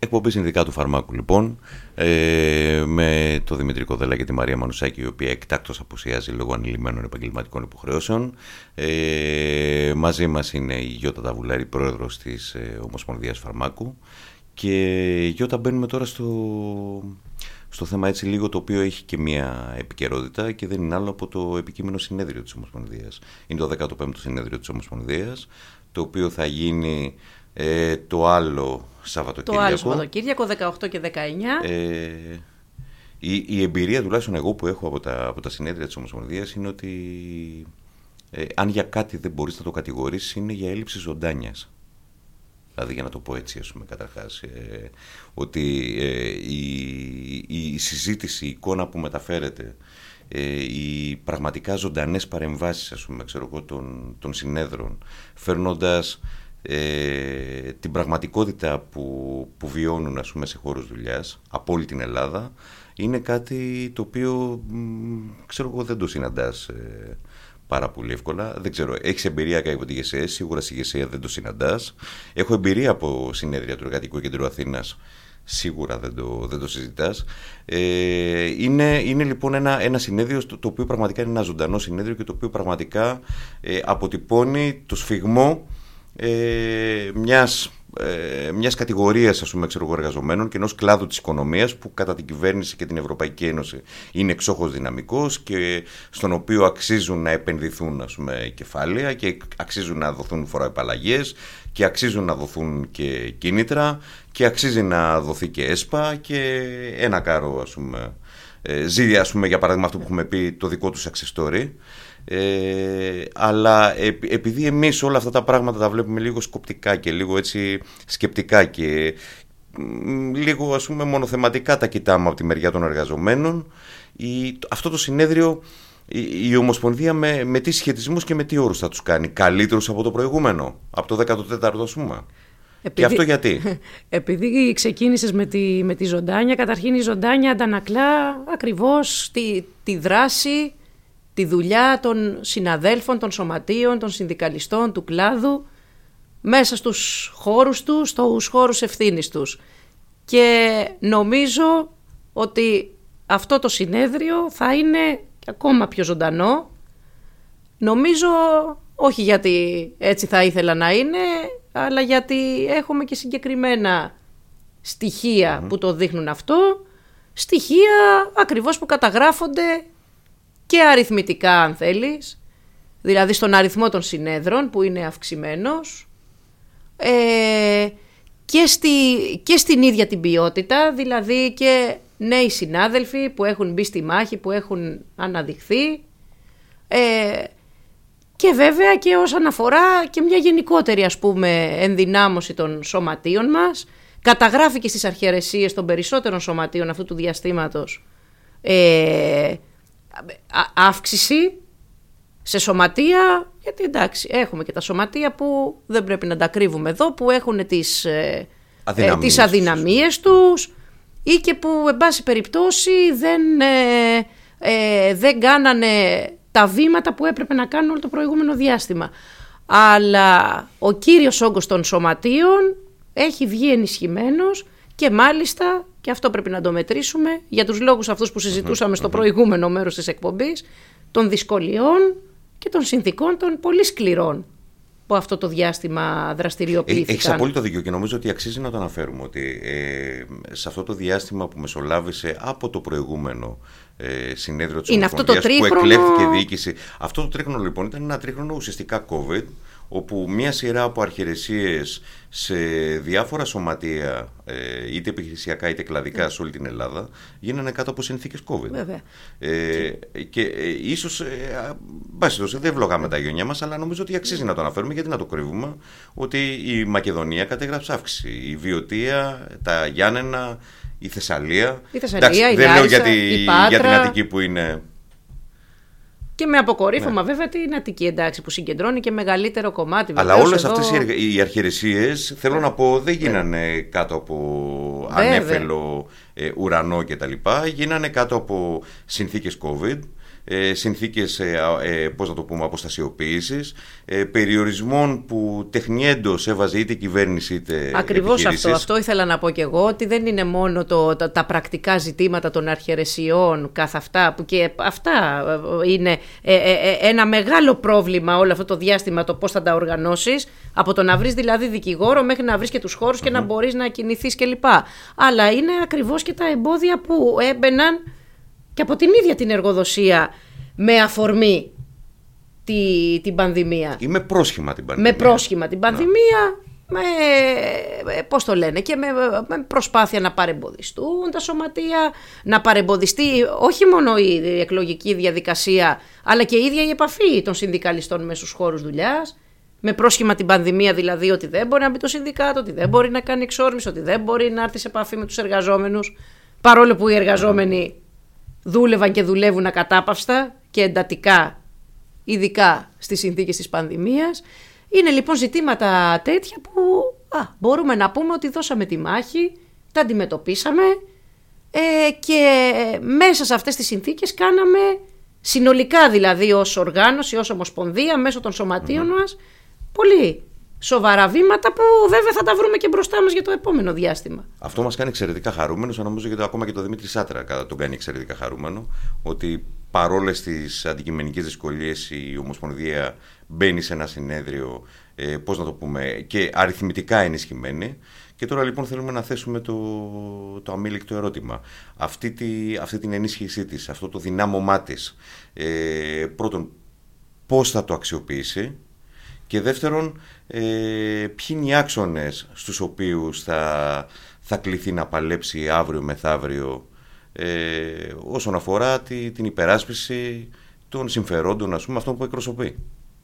Εκπομπή Συνδικά του Φαρμάκου, λοιπόν, ε, με το Δημήτρη Κοδέλα και τη Μαρία Μανουσάκη, η οποία εκτάκτως απουσιάζει λόγω ανηλυμένων επαγγελματικών υποχρεώσεων. Ε, μαζί μας είναι η Γιώτα Ταβουλάρη, πρόεδρος της ε, Ομοσπονδίας Φαρμάκου. Και Γιώτα, μπαίνουμε τώρα στο, στο θέμα έτσι λίγο, το οποίο έχει και μια επικαιρότητα και δεν είναι άλλο από το επικείμενο συνέδριο της Ομοσπονδίας. Είναι το δέκατο πέμπτο συνέδριο της Ομοσπονδίας, το οποίο θα γίνει ε, το άλλο Σαββατοκύριακο. Το άλλο Σαββατοκύριακο, δεκαοκτώ και δεκαεννιά. Ε, η, η εμπειρία, τουλάχιστον εγώ που έχω από τα, από τα συνέδρια της Ομοσπονδίας, είναι ότι ε, αν για κάτι δεν μπορείς να το κατηγορήσεις, είναι για έλλειψη ζωντάνιας. Δηλαδή, για να το πω έτσι, ας πούμε, καταρχάς, ε, ότι ε, η, η συζήτηση, η εικόνα που μεταφέρεται, ε, οι πραγματικά ζωντανές παρεμβάσεις, ας πούμε, ξέρω εγώ, των, των συνέδρων, φέρνοντας ε, την πραγματικότητα που, που βιώνουν, ας πούμε, σε χώρους δουλειάς από όλη την Ελλάδα, είναι κάτι το οποίο, μ, ξέρω εγώ, δεν το συναντάς ε, πάρα πολύ εύκολα. Δεν ξέρω, έχεις εμπειρία από τη ΓΕΣΕ, σίγουρα στη ΓΕΣΕ δεν το συναντάς. Έχω εμπειρία από συνέδρια του Εργατικού Κέντρου Αθήνας, σίγουρα δεν το, δεν το συζητάς. Ε, είναι, είναι λοιπόν ένα, ένα συνέδριο το, το οποίο πραγματικά είναι ένα ζωντανό συνέδριο και το οποίο πραγματικά ε, αποτυπώνει το σφιγμό ε, μιας, ε, μιας κατηγορίας, ας πούμε, ξέρω, εργαζομένων και ενός κλάδου της οικονομίας που κατά την κυβέρνηση και την Ευρωπαϊκή Ένωση είναι εξόχως δυναμικός και στον οποίο αξίζουν να επενδυθούν, ας πούμε, κεφάλαια και αξίζουν να δοθούν φοροεπαλλαγές και αξίζουν να δοθούν και κίνητρα και αξίζει να δοθεί και ΕΣΠΑ και ένα κάρο, ας πούμε, ε, ζει, ας πούμε, για παράδειγμα αυτό που έχουμε πει, το δικό του success story. Ε, αλλά ε, επειδή εμείς όλα αυτά τα πράγματα τα βλέπουμε λίγο σκοπτικά και λίγο έτσι σκεπτικά και μ, λίγο, ας πούμε, μονοθεματικά τα κοιτάμε από τη μεριά των εργαζομένων, η, αυτό το συνέδριο, η, η Ομοσπονδία με, με τι σχετισμούς και με τι όρους θα τους κάνει καλύτερους από το προηγούμενο, από το δέκατο τέταρτο, ας πούμε? Επειδή, και αυτό γιατί? Επειδή ξεκίνησες με τη, με τη ζωντάνια, καταρχήν η ζωντάνια αντανακλά ακριβώς τη, τη δράση, τη δουλειά των συναδέλφων, των σωματείων, των συνδικαλιστών, του κλάδου, μέσα στους χώρους τους, στους χώρους ευθύνης τους. Και νομίζω ότι αυτό το συνέδριο θα είναι ακόμα πιο ζωντανό. Νομίζω, όχι γιατί έτσι θα ήθελα να είναι, αλλά γιατί έχουμε και συγκεκριμένα στοιχεία mm. που το δείχνουν αυτό, στοιχεία ακριβώς που καταγράφονται και αριθμητικά, αν θέλεις, δηλαδή στον αριθμό των συνέδρων που είναι αυξημένος, ε, και, στη, και στην ίδια την ποιότητα, δηλαδή και νέοι συνάδελφοι που έχουν μπει στη μάχη, που έχουν αναδειχθεί, ε, και βέβαια και όσον αφορά και μια γενικότερη, ας πούμε, ενδυνάμωση των σωματείων μας. Καταγράφηκε στις αρχαιρεσίες των περισσότερων σωματείων αυτού του διαστήματος ε, αύξηση σε σωματεία, γιατί εντάξει, έχουμε και τα σωματεία που δεν πρέπει να τα κρύβουμε εδώ, που έχουν τις αδυναμίες, ε, τις αδυναμίες τους ή και που, εν πάση περιπτώσει, δεν, ε, ε, δεν κάνανε τα βήματα που έπρεπε να κάνουν όλο το προηγούμενο διάστημα. Αλλά ο κύριος όγκος των σωματείων έχει βγει ενισχυμένος και μάλιστα, και αυτό πρέπει να το μετρήσουμε, για τους λόγους αυτούς που συζητούσαμε στο προηγούμενο μέρος της εκπομπής, των δυσκολιών και των συνθηκών των πολύ σκληρών που αυτό το διάστημα δραστηριοποιήθηκαν. Έχεις απόλυτο δίκιο και νομίζω ότι αξίζει να το αναφέρουμε ότι ε, σε αυτό το διάστημα που μεσολάβησε από το προηγούμενο ε, συνέδριο της Ομοσπονδίας που εκλέχθηκε η διοίκηση, αυτό το τρίχρονο λοιπόν ήταν ένα τρίχρονο ουσιαστικά COVID, όπου μια σειρά από αρχαιρεσίες σε διάφορα σωματεία, είτε επιχειρησιακά είτε κλαδικά σε όλη την Ελλάδα, γίνανε κάτω από συνθήκες COVID. Βέβαια. Ε, και ε, ίσως, ε, μπάσιτος, δεν βλογάμε τα γεωνιά μας, αλλά νομίζω ότι αξίζει να το αναφέρουμε, γιατί να το κρύβουμε, ότι η Μακεδονία κατέγραψε αύξηση, η Βιωτία, τα Γιάννενα, η Θεσσαλία. Η Θεσσαλία, εντάξει, η δεν Λάρισα, λέω για, τη, η Πάτρα, για την Αττική που είναι... Και με αποκορύφωμα, ναι, βέβαια την Αττική, εντάξει, που συγκεντρώνει και μεγαλύτερο κομμάτι. Αλλά όλες εδώ... αυτές οι αρχαιρεσίες, θέλω να πω, δεν γίνανε κάτω από ανέφελο ε, ουρανό κτλ. Γίνανε κάτω από συνθήκες COVID, ε, συνθήκες ε, ε, πώς να το πούμε, αποστασιοποίησης, ε, περιορισμών που τεχνιέντος έβαζε είτε η κυβέρνηση είτε ακριβώς αυτό, αυτό ήθελα να πω και εγώ, ότι δεν είναι μόνο το, τα, τα πρακτικά ζητήματα των αρχαιρεσιών καθ' αυτά, που και αυτά είναι ε, ε, ε, ένα μεγάλο πρόβλημα όλο αυτό το διάστημα, το πώς θα τα οργανώσεις, από το να βρεις δηλαδή δικηγόρο μέχρι να βρεις και τους χώρους mm-hmm. και να μπορείς να κινηθείς κλπ. Αλλά είναι ακριβώς και τα εμπόδια που έμπαιναν και από την ίδια την εργοδοσία με αφορμή τη, την πανδημία. Ή με πρόσχημα την πανδημία. Με πρόσχημα την πανδημία, με, πώς το λένε, και με, με προσπάθεια να παρεμποδιστούν τα σωματεία, να παρεμποδιστεί όχι μόνο η εκλογική διαδικασία, αλλά και η ίδια η επαφή των συνδικαλιστών με στους χώρους δουλειάς. Με πρόσχημα την πανδημία, δηλαδή ότι δεν μπορεί να μπει το συνδικάτο, ότι δεν μπορεί να κάνει εξόρμηση, ότι δεν μπορεί να έρθει σε επαφή με τους εργαζόμενους, παρόλο που οι εργαζόμενοι δούλευαν και δουλεύουν ακατάπαυστα και εντατικά, ειδικά στις συνθήκες της πανδημίας. Είναι λοιπόν ζητήματα τέτοια που α, μπορούμε να πούμε ότι δώσαμε τη μάχη, τα αντιμετωπίσαμε ε, και μέσα σε αυτές τις συνθήκες κάναμε συνολικά, δηλαδή ως οργάνωση, ως ομοσπονδία, μέσω των σωματείων mm. μας, πολύ σοβαρά βήματα που βέβαια θα τα βρούμε και μπροστά μας για το επόμενο διάστημα. Αυτό μας κάνει εξαιρετικά χαρούμενος, νομίζω ότι ακόμα και το Δημήτρη Σάτρα τον κάνει εξαιρετικά χαρούμενο, ότι παρόλες τις αντικειμενικές δυσκολίες η Ομοσπονδία μπαίνει σε ένα συνέδριο, ε, πώς να το πούμε, και αριθμητικά ενισχυμένη. Και τώρα λοιπόν θέλουμε να θέσουμε το, το αμήλικτο ερώτημα. Αυτή, τη, αυτή την ενίσχυσή της, αυτό το δυνάμωμά της, ε, πρώτον, πώς θα το αξιοποιήσει, και δεύτερον, ε, ποιοι είναι οι άξονες στους οποίους θα, θα κληθεί να παλέψει αύριο μεθαύριο ε, όσον αφορά τη, την υπεράσπιση των συμφερόντων, ας πούμε, αυτών που εκπροσωπεί.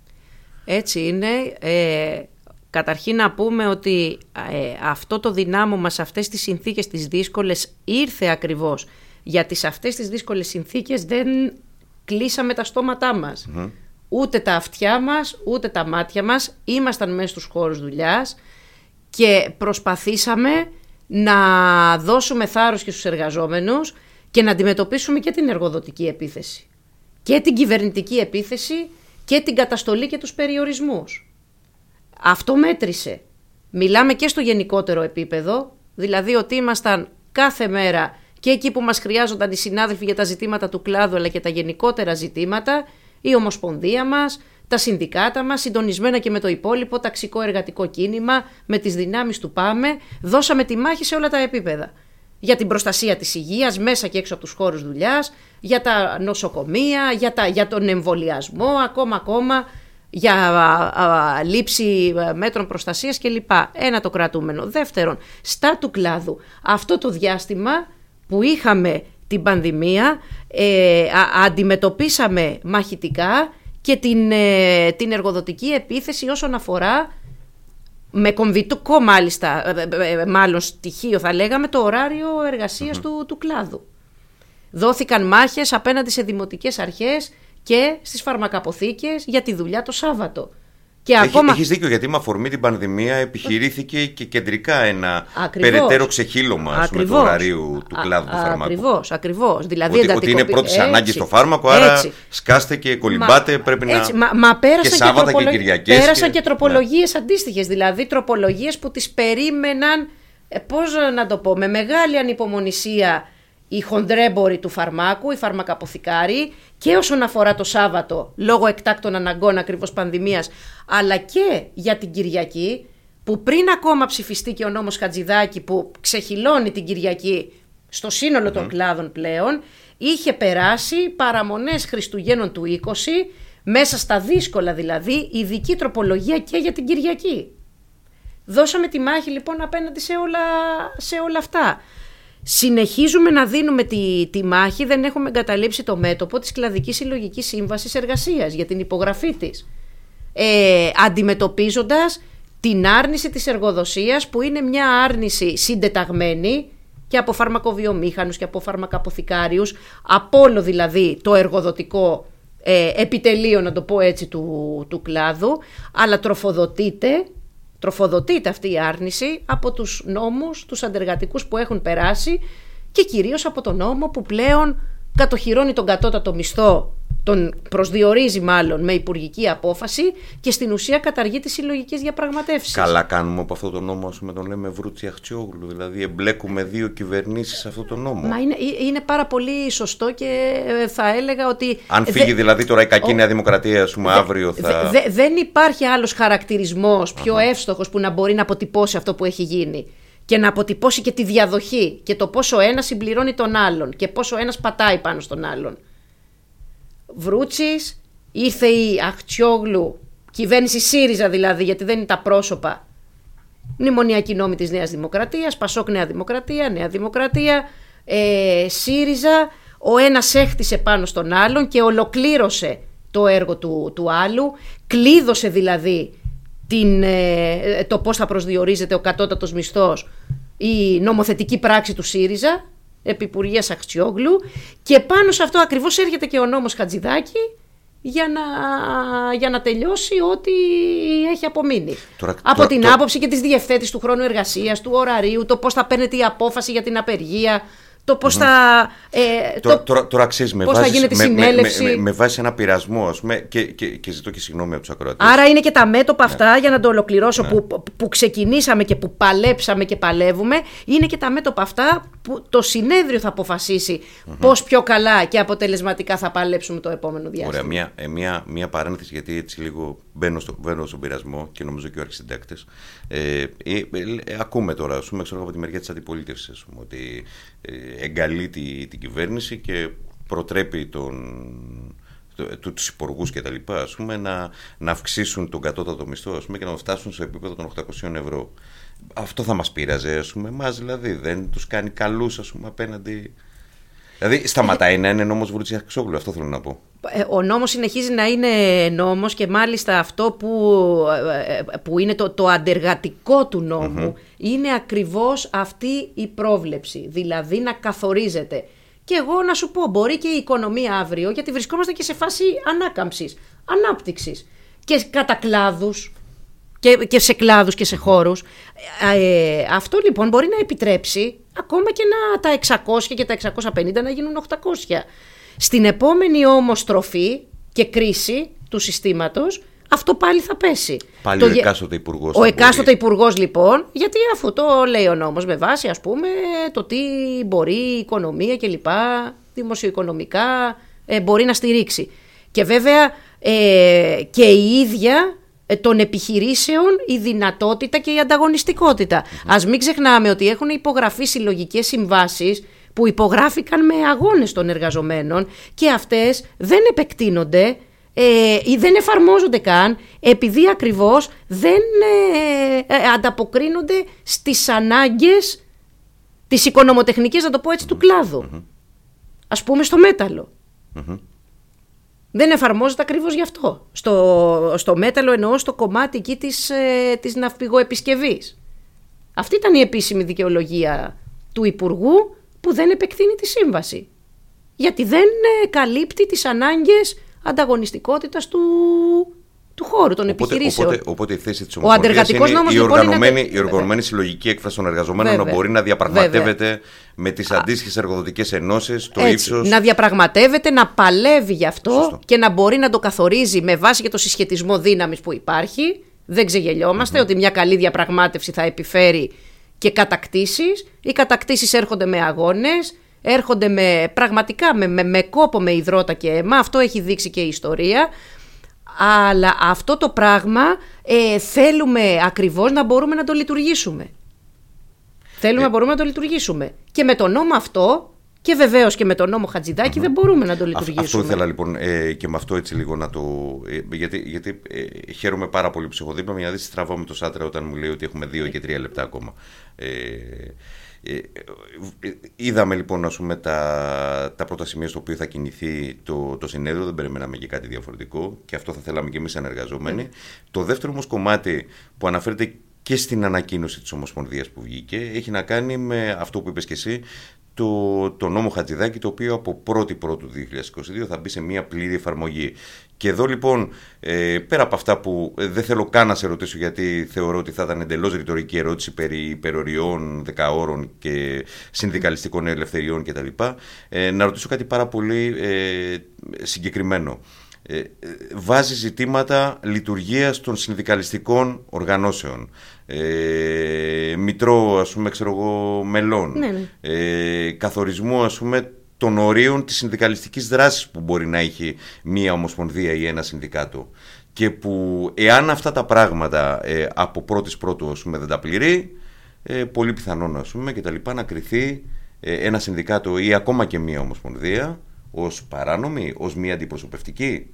Έτσι είναι. Ε, καταρχήν να πούμε ότι ε, αυτό το δυνάμωμα σε αυτές τις συνθήκες τις δύσκολες ήρθε ακριβώς γιατί σε αυτές τις δύσκολες συνθήκες δεν κλείσαμε τα στόματά μας. Mm-hmm. Ούτε τα αυτιά μας, ούτε τα μάτια μας, ήμασταν μέσα στους χώρους δουλειάς και προσπαθήσαμε να δώσουμε θάρρος και στους εργαζόμενους και να αντιμετωπίσουμε και την εργοδοτική επίθεση και την κυβερνητική επίθεση και την καταστολή και τους περιορισμούς. Αυτό μέτρησε. Μιλάμε και στο γενικότερο επίπεδο, δηλαδή ότι ήμασταν κάθε μέρα και εκεί που μας χρειάζονταν οι συνάδελφοι για τα ζητήματα του κλάδου αλλά και τα γενικότερα ζητήματα, η Ομοσπονδία μας, τα συνδικάτα μας, συντονισμένα και με το υπόλοιπο ταξικό εργατικό κίνημα, με τις δυνάμεις του ΠΑΜΕ, δώσαμε τη μάχη σε όλα τα επίπεδα. Για την προστασία της υγείας, μέσα και έξω από τους χώρους δουλειάς, για τα νοσοκομεία, για, τα, για τον εμβολιασμό, ακόμα ακόμα για α, α, λήψη μέτρων προστασίας κλπ. Ένα το κρατούμενο. Δεύτερον, στα του κλάδου, αυτό το διάστημα που είχαμε την πανδημία, ε, α, αντιμετωπίσαμε μαχητικά και την, ε, την εργοδοτική επίθεση όσον αφορά, με κομβητικό μάλιστα, ε, ε, μάλλον στοιχείο θα λέγαμε, το ωράριο εργασίας mm-hmm. του, του κλάδου. Δόθηκαν μάχες απέναντι σε δημοτικές αρχές και στις φαρμακαποθήκες για τη δουλειά το Σάββατο. Και Έχει, ακόμα... Έχεις δίκιο, γιατί με αφορμή την πανδημία επιχειρήθηκε και κεντρικά ένα ακριβώς, περαιτέρω ξεχύλωμα του ωραρίου του κλάδου α, του φαρμάκου. Ακριβώς, ακριβώς. Δηλαδή, ότι, ότι είναι πρώτης ανάγκης το φάρμακο, άρα έτσι. σκάστε και κολυμπάτε, μα, πρέπει έτσι, να... Μα, μα πέρασαν και Σάββατα και, τροπολο... και Κυριακές. Πέρασαν και, και τροπολογίες ναι. αντίστοιχες, δηλαδή τροπολογίες που τις περίμεναν, ε, πώς να το πω, με μεγάλη ανυπομονησία οι χονδρέμποροι του φαρμάκου, οι φαρμακαποθηκάροι, και όσον αφορά το Σάββατο, λόγω εκτάκτων αναγκών ακριβώς πανδημίας, αλλά και για την Κυριακή, που πριν ακόμα ψηφιστεί και ο νόμος Χατζηδάκη που ξεχυλώνει την Κυριακή στο σύνολο mm-hmm. των κλάδων πλέον, είχε περάσει παραμονές Χριστουγέννων του είκοσι, μέσα στα δύσκολα δηλαδή, ειδική τροπολογία και για την Κυριακή. Δώσαμε τη μάχη λοιπόν απέναντι σε όλα, σε όλα αυτά. Συνεχίζουμε να δίνουμε τη, τη μάχη, δεν έχουμε εγκαταλείψει το μέτωπο της Κλαδικής Συλλογικής Σύμβασης Εργασίας για την υπογραφή της. Ε, αντιμετωπίζοντας την άρνηση της εργοδοσίας, που είναι μια άρνηση συντεταγμένη και από φαρμακοβιομήχανους και από φαρμακαποθηκάριους, από όλο δηλαδή το εργοδοτικό ε, επιτελείο, να το πω έτσι, του, του κλάδου, αλλά τροφοδοτείται Τροφοδοτείται αυτή η άρνηση από τους νόμους, τους αντεργατικούς που έχουν περάσει και κυρίως από τον νόμο που πλέον κατοχυρώνει τον κατώτατο μισθό τον προσδιορίζει μάλλον με υπουργική απόφαση και στην ουσία καταργεί τις συλλογικές διαπραγματεύσεις. Καλά κάνουμε από αυτό το νόμο, ας πούμε, τον λέμε Βρούτσι Αχτσιόγλου, δηλαδή εμπλέκουμε δύο κυβερνήσεις σε αυτό το νόμο. Μα είναι, είναι πάρα πολύ σωστό και θα έλεγα ότι... Αν φύγει δε, δηλαδή τώρα η κακή ο, Νέα Δημοκρατία, ας πούμε, δε, αύριο θα... Δε, δε, δεν υπάρχει άλλος χαρακτηρισμός πιο uh-huh. εύστοχος που να μπορεί να αποτυπώσει αυτό που έχει γίνει και να αποτυπώσει και τη διαδοχή και το πόσο ένας συμπληρώνει τον άλλον και πόσο ένας πατάει πάνω στον άλλον. Βρούτσης, ήρθε η Αχτσιόγλου, κυβέρνηση ΣΥΡΙΖΑ δηλαδή, γιατί δεν είναι τα πρόσωπα. Μνημονιακή νόμη της Νέας Δημοκρατίας, Πασόκ Νέα Δημοκρατία, Νέα Δημοκρατία, ε, ΣΥΡΙΖΑ. Ο ένας έχτισε πάνω στον άλλον και ολοκλήρωσε το έργο του, του άλλου, κλείδωσε δηλαδή την, ε, το πώς θα προσδιορίζεται ο κατώτατος μισθός, η νομοθετική πράξη του ΣΥΡΙΖΑ, Επιπουργίας Αχτσιόγλου, και πάνω σε αυτό ακριβώς έρχεται και ο νόμος Χατζηδάκη για να, για να τελειώσει ό,τι έχει απομείνει. Τώρα, από τώρα, την τώρα... άποψη και της διευθέτησης του χρόνου εργασίας, του ωραρίου, το πώς θα παίρνετε η απόφαση για την απεργία, το πώς mm-hmm. θα, ε, τώρα, το, τώρα, τώρα ξέρεις, με πώς βάζεις, θα γίνεται η με, συνέλευση. Με, με, με, με βάζει ένα πειρασμό, ας πούμε, και, και, και ζητώ και συγγνώμη από τους ακροατές. Άρα είναι και τα μέτωπα αυτά, ναι. για να το ολοκληρώσω, ναι. που, που ξεκινήσαμε και που παλέψαμε και παλεύουμε, είναι και τα μέτωπα αυτά που το συνέδριο θα αποφασίσει mm-hmm. πώς πιο καλά και αποτελεσματικά θα παλέψουμε το επόμενο διάστημα. Ωραία, μια, ε, μια, μια παρένθεση, γιατί έτσι λίγο μπαίνω, στο, μπαίνω στον πειρασμό και νομίζω και οι αρχισυντάκτες. Ε, ε, ε, ε, ακούμε τώρα, ας πούμε, ξέρω από τη μεριά της αντιπολίτευσης, ότι ε, εγκαλεί τη, την κυβέρνηση και προτρέπει τον, το, το, τους υπουργούς και τα λοιπά, ας πούμε, να, να αυξήσουν τον κατώτατο μισθό, ας πούμε, και να φτάσουν σε επίπεδο των οκτακόσια ευρώ. Αυτό θα μας πείραζε, ας πούμε, μας δηλαδή, δεν τους κάνει καλούς, ας πούμε, απέναντι... Δηλαδή σταματάει να είναι νόμος Βρούτσι Αχτσιόγλου, αυτό θέλω να πω. Ο νόμος συνεχίζει να είναι νόμος και μάλιστα αυτό που, που είναι το, το αντεργατικό του νόμου mm-hmm. είναι ακριβώς αυτή η πρόβλεψη, δηλαδή να καθορίζεται. Και εγώ να σου πω, μπορεί και η οικονομία αύριο, γιατί βρισκόμαστε και σε φάση ανάκαμψης, ανάπτυξης και κατά κλάδους και, και σε κλάδους και σε χώρους. Ε, αυτό λοιπόν μπορεί να επιτρέψει ακόμα και να, τα εξακόσια και τα εξακόσια πενήντα να γίνουν οκτακόσια. Στην επόμενη όμως στροφή και κρίση του συστήματος, αυτό πάλι θα πέσει. Πάλι το, ο εκάστοτε υπουργός. Ο εκάστοτε υπουργός λοιπόν, γιατί αφού το λέει ο νόμος με βάση, ας πούμε, το τι μπορεί η οικονομία και λοιπά, δημοσιοοικονομικά ε, μπορεί να στηρίξει. Και βέβαια ε, και η ίδια ε, των επιχειρήσεων η δυνατότητα και η ανταγωνιστικότητα. Mm-hmm. Ας μην ξεχνάμε ότι έχουν υπογραφεί συλλογικές συμβάσεις που υπογράφηκαν με αγώνες των εργαζομένων και αυτές δεν επεκτείνονται ε, ή δεν εφαρμόζονται καν, επειδή ακριβώς δεν ε, ε, ανταποκρίνονται στις ανάγκες τις οικονομοτεχνικές, να το πω έτσι, του κλάδου. Mm-hmm. Ας πούμε στο μέταλλο. Mm-hmm. Δεν εφαρμόζεται ακριβώς γι' αυτό. Στο, στο μέταλλο εννοώ στο κομμάτι εκεί της, ε, της ναυπηγοεπισκευής. Αυτή ήταν η επίσημη δικαιολογία του Υπουργού, που δεν επεκτείνει τη σύμβαση. Γιατί δεν ε, καλύπτει τις ανάγκες ανταγωνιστικότητας του, του χώρου, των οπότε, επιχειρήσεων. Οπότε, οπότε η θέση της Ομοσπονδίας είναι νόμος, η οργανωμένη, να... η οργανωμένη συλλογική έκφραση των εργαζομένων βέβαια, να μπορεί να διαπραγματεύεται βέβαια. με τις αντίστοιχες εργοδοτικές ενώσεις το έτσι, ύψος. Να διαπραγματεύεται, να παλεύει γι' αυτό. Σωστό. Και να μπορεί να το καθορίζει με βάση και το συσχετισμό δύναμης που υπάρχει. Δεν ξεγελιόμαστε mm-hmm. ότι μια καλή διαπραγμάτευση θα επιφέρει και κατακτήσεις. Οι κατακτήσεις έρχονται με αγώνες, έρχονται με, πραγματικά με, με, με κόπο, με υδρότα και αίμα. Αυτό έχει δείξει και η ιστορία. Αλλά αυτό το πράγμα ε, θέλουμε ακριβώς να μπορούμε να το λειτουργήσουμε. Θέλουμε ε, να μπορούμε να το λειτουργήσουμε. Και με τον νόμο αυτό, και βεβαίως και με τον νόμο Χατζηδάκη, mm-hmm. δεν μπορούμε να το λειτουργήσουμε. Αυτό ήθελα λοιπόν ε, και με αυτό έτσι λίγο να το... Ε, γιατί γιατί ε, χαίρομαι πάρα πολύ που σε έχω δίπλα μου, για να δεις τραβάω με το Σάτρα όταν μου λέει ότι έχουμε δύο και τρία λεπτά ακόμα. Ε, ε, ε, είδαμε λοιπόν, ας πούμε, τα, τα πρώτα σημεία στο οποίο θα κινηθεί το, το συνέδριο. Δεν περιμέναμε και κάτι διαφορετικό και αυτό θα θέλαμε και εμείς σαν εργαζόμενοι. Mm. Το δεύτερο όμως κομμάτι που αναφέρεται και στην ανακοίνωση της Ομοσπονδίας που βγήκε έχει να κάνει με αυτό που είπες και εσύ, το, το νόμο Χατζηδάκη, το οποίο από πρώτη Πρώτου δύο χιλιάδες είκοσι δύο θα μπει σε μια πλήρη εφαρμογή. Και εδώ λοιπόν, ε, πέρα από αυτά που ε, δεν θέλω καν να σε ρωτήσω, γιατί θεωρώ ότι θα ήταν εντελώς ρητορική ερώτηση περί υπεροριών, δεκαώρων και συνδικαλιστικών ελευθεριών κτλ., ε, να ρωτήσω κάτι πάρα πολύ ε, συγκεκριμένο. Ε, βάζει ζητήματα λειτουργίας των συνδικαλιστικών οργανώσεων, ε, μητρό, ας πούμε, ξέρω εγώ, μελών, ναι, ναι. Ε, καθορισμό, ας πούμε, των ορίων της συνδικαλιστικής δράσης που μπορεί να έχει μία ομοσπονδία ή ένα συνδικάτο, και που εάν αυτά τα πράγματα ε, από πρώτης πρώτου, ας πούμε, δεν τα πληρεί, ε, πολύ πιθανόν, ας πούμε, και τα λοιπά, να κριθεί ε, ένα συνδικάτο ή ακόμα και μία ομοσπονδία ως παράνομη, ως μία αντιπροσωπευτική.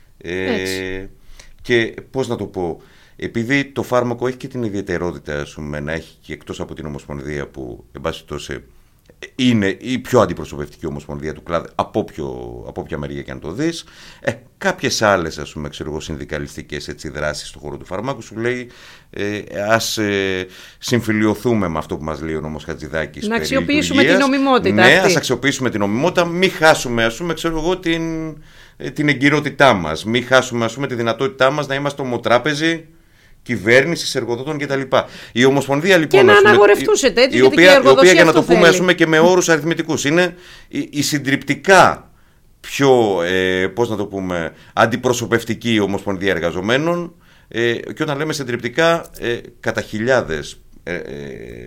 Ε, και πώς να το πω, επειδή το φάρμακο έχει και την ιδιαιτερότητα, ας πούμε, να έχει και εκτός από την ομοσπονδία που εν πάση τόσο είναι η πιο αντιπροσωπευτική ομοσπονδία του κλάδου, από, ποιο, από ποια μεριά και αν το δεις, ε, κάποιες άλλες, ας πούμε, ξέρω εγώ, συνδικαλιστικές έτσι, δράσεις στον χώρο του φαρμάκου σου λέει ε, ας ε, συμφιλιωθούμε με αυτό που μας λέει ο νόμος Χατζηδάκης. Να αξιοποιήσουμε την νομιμότητα. Ναι, αυτή. ας αξιοποιήσουμε την νομιμότητα, μην χάσουμε, ας πούμε, ξέρω εγώ, την, την εγκυρότητά μας, μην χάσουμε, ας πούμε, τη δυνατότητά μας να είμαστε ομοτράπεζοι κυβέρνηση, εργοδότων κτλ. Η Ομοσπονδία λοιπόν. Και να αναγορευτούν σε τέτοιο, η γιατί οποία, και η η οποία, για να το θέλει. πούμε, ας πούμε, και με όρους αριθμητικούς, είναι η, η συντριπτικά πιο, ε, πώς να το πούμε, αντιπροσωπευτική Ομοσπονδία Εργαζομένων, ε, και όταν λέμε συντριπτικά, ε, κατά χιλιάδες ε, ε,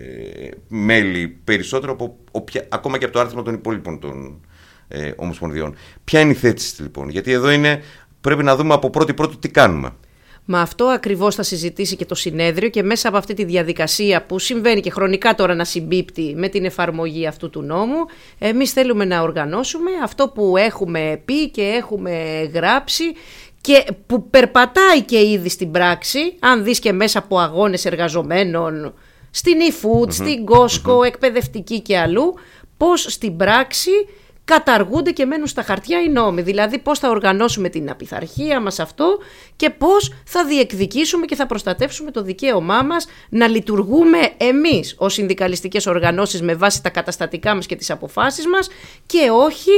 μέλη περισσότερο από, οποια, ακόμα και από το άρθρο των υπόλοιπων των ε, Ομοσπονδιών. Ποια είναι η θέση λοιπόν? Γιατί εδώ είναι, πρέπει να δούμε από πρώτη πρώτη τι κάνουμε. Μα αυτό ακριβώς θα συζητήσει και το συνέδριο, και μέσα από αυτή τη διαδικασία που συμβαίνει και χρονικά τώρα να συμπίπτει με την εφαρμογή αυτού του νόμου, εμείς θέλουμε να οργανώσουμε αυτό που έχουμε πει και έχουμε γράψει και που περπατάει και ήδη στην πράξη, αν δεις και μέσα από αγώνες εργαζομένων στην eFood, mm-hmm. στην Costco, mm-hmm. εκπαιδευτική και αλλού, πώς στην πράξη καταργούνται και μένουν στα χαρτιά οι νόμοι. Δηλαδή πώς θα οργανώσουμε την απειθαρχία μας αυτό και πώς θα διεκδικήσουμε και θα προστατεύσουμε το δικαίωμά μας να λειτουργούμε εμείς ως συνδικαλιστικές οργανώσεις με βάση τα καταστατικά μας και τις αποφάσεις μας, και όχι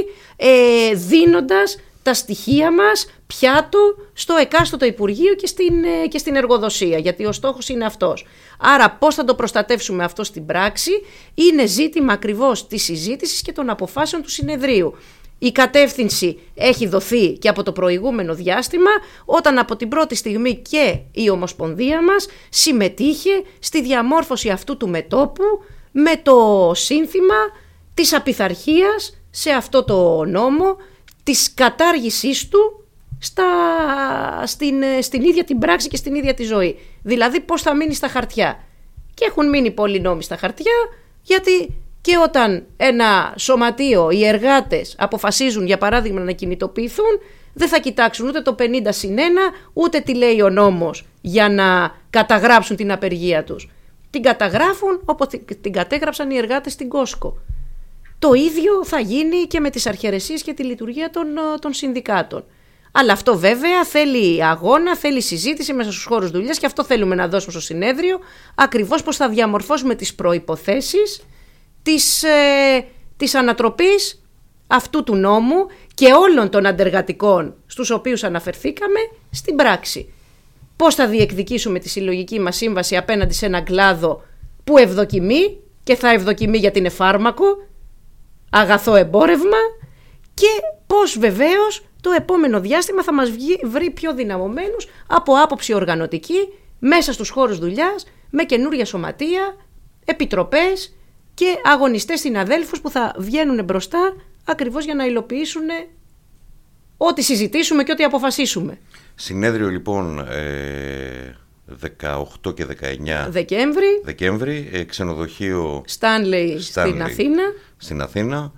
ε, δίνοντας τα στοιχεία μας πιάτο στο εκάστοτε Υπουργείο και στην, ε, και στην εργοδοσία, γιατί ο στόχος είναι αυτός. Άρα πώς θα το προστατεύσουμε αυτό στην πράξη είναι ζήτημα ακριβώς της συζήτησης και των αποφάσεων του συνεδρίου. Η κατεύθυνση έχει δοθεί και από το προηγούμενο διάστημα, όταν από την πρώτη στιγμή και η Ομοσπονδία μας συμμετείχε στη διαμόρφωση αυτού του μετώπου με το σύνθημα της απειθαρχίας σε αυτό το νόμο, της κατάργησής του στα, στην, στην ίδια την πράξη και στην ίδια τη ζωή. Δηλαδή πώς θα μείνει στα χαρτιά. Και έχουν μείνει πολλοί νόμοι στα χαρτιά, γιατί και όταν ένα σωματείο, οι εργάτες αποφασίζουν για παράδειγμα να κινητοποιηθούν, δεν θα κοιτάξουν ούτε το πενήντα συν ένα, ούτε τι λέει ο νόμος για να καταγράψουν την απεργία τους. Την καταγράφουν όπως την κατέγραψαν οι εργάτες στην Costco. Το ίδιο θα γίνει και με τις αρχαιρεσίες και τη λειτουργία των, των συνδικάτων. Αλλά αυτό βέβαια θέλει αγώνα, θέλει συζήτηση μέσα στους χώρους δουλειάς, και αυτό θέλουμε να δώσουμε στο συνέδριο, ακριβώς πώς θα διαμορφώσουμε τις προϋποθέσεις της, ε, της ανατροπής αυτού του νόμου και όλων των αντεργατικών στους οποίους αναφερθήκαμε στην πράξη. Πώς θα διεκδικήσουμε τη συλλογική μας σύμβαση απέναντι σε έναν κλάδο που ευδοκιμεί και θα ευδοκιμεί γιατί είναι φάρμακο, αγαθό εμπόρευμα, και πώς βεβαίως το επόμενο διάστημα θα μας βγει, βρει πιο δυναμωμένους από άποψη οργανωτική μέσα στους χώρους δουλειάς, με καινούρια σωματεία, επιτροπές και αγωνιστές συναδέλφους που θα βγαίνουν μπροστά ακριβώς για να υλοποιήσουν ό,τι συζητήσουμε και ό,τι αποφασίσουμε. Συνέδριο λοιπόν ε, δεκαοκτώ και δεκαεννιά Δεκέμβρη, Δεκέμβρη ε, ξενοδοχείο Stanley στην Αθήνα. Στην Αθήνα.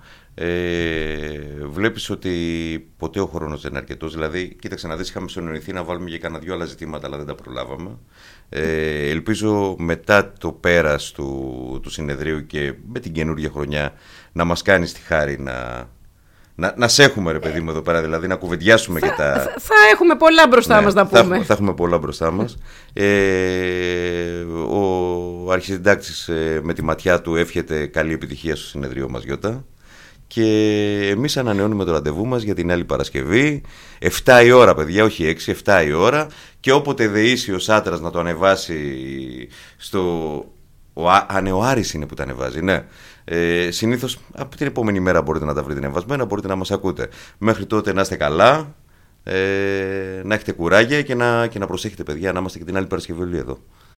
Ε, βλέπεις ότι ποτέ ο χρόνος δεν είναι αρκετός. Δηλαδή, κοίταξε να δεις, είχαμε συνοηθεί να βάλουμε και κανένα δυο άλλα ζητήματα, αλλά δεν τα προλάβαμε. Ε, ελπίζω μετά το πέρας του, του συνεδρίου και με την καινούργια χρονιά να μας κάνεις τη χάρη να, να, να σε έχουμε, ρε παιδί μου, εδώ πέρα, δηλαδή να κουβεντιάσουμε θα, και τα. Θα, θα έχουμε πολλά μπροστά ναι, μας να πούμε. Θα, θα έχουμε πολλά μπροστά μας. ε, ο αρχισυντάκτης ε, με τη ματιά του εύχεται καλή επιτυχία στο συνεδρίο μας, Γιώτα. Και εμείς ανανεώνουμε το ραντεβού μας για την άλλη Παρασκευή. εφτά η ώρα, παιδιά, όχι έξι, εφτά η ώρα. Και όποτε δεήσει ο Σάτρας να το ανεβάσει στο. Ο, α, ναι, ο Άρης είναι που τα ανεβάζει, ναι. Ε, συνήθως από την επόμενη μέρα μπορείτε να τα βρείτε ανεβασμένα, μπορείτε να μας ακούτε. Μέχρι τότε να είστε καλά, ε, να έχετε κουράγια και να, και να προσέχετε, παιδιά, να είμαστε και την άλλη Παρασκευή εδώ.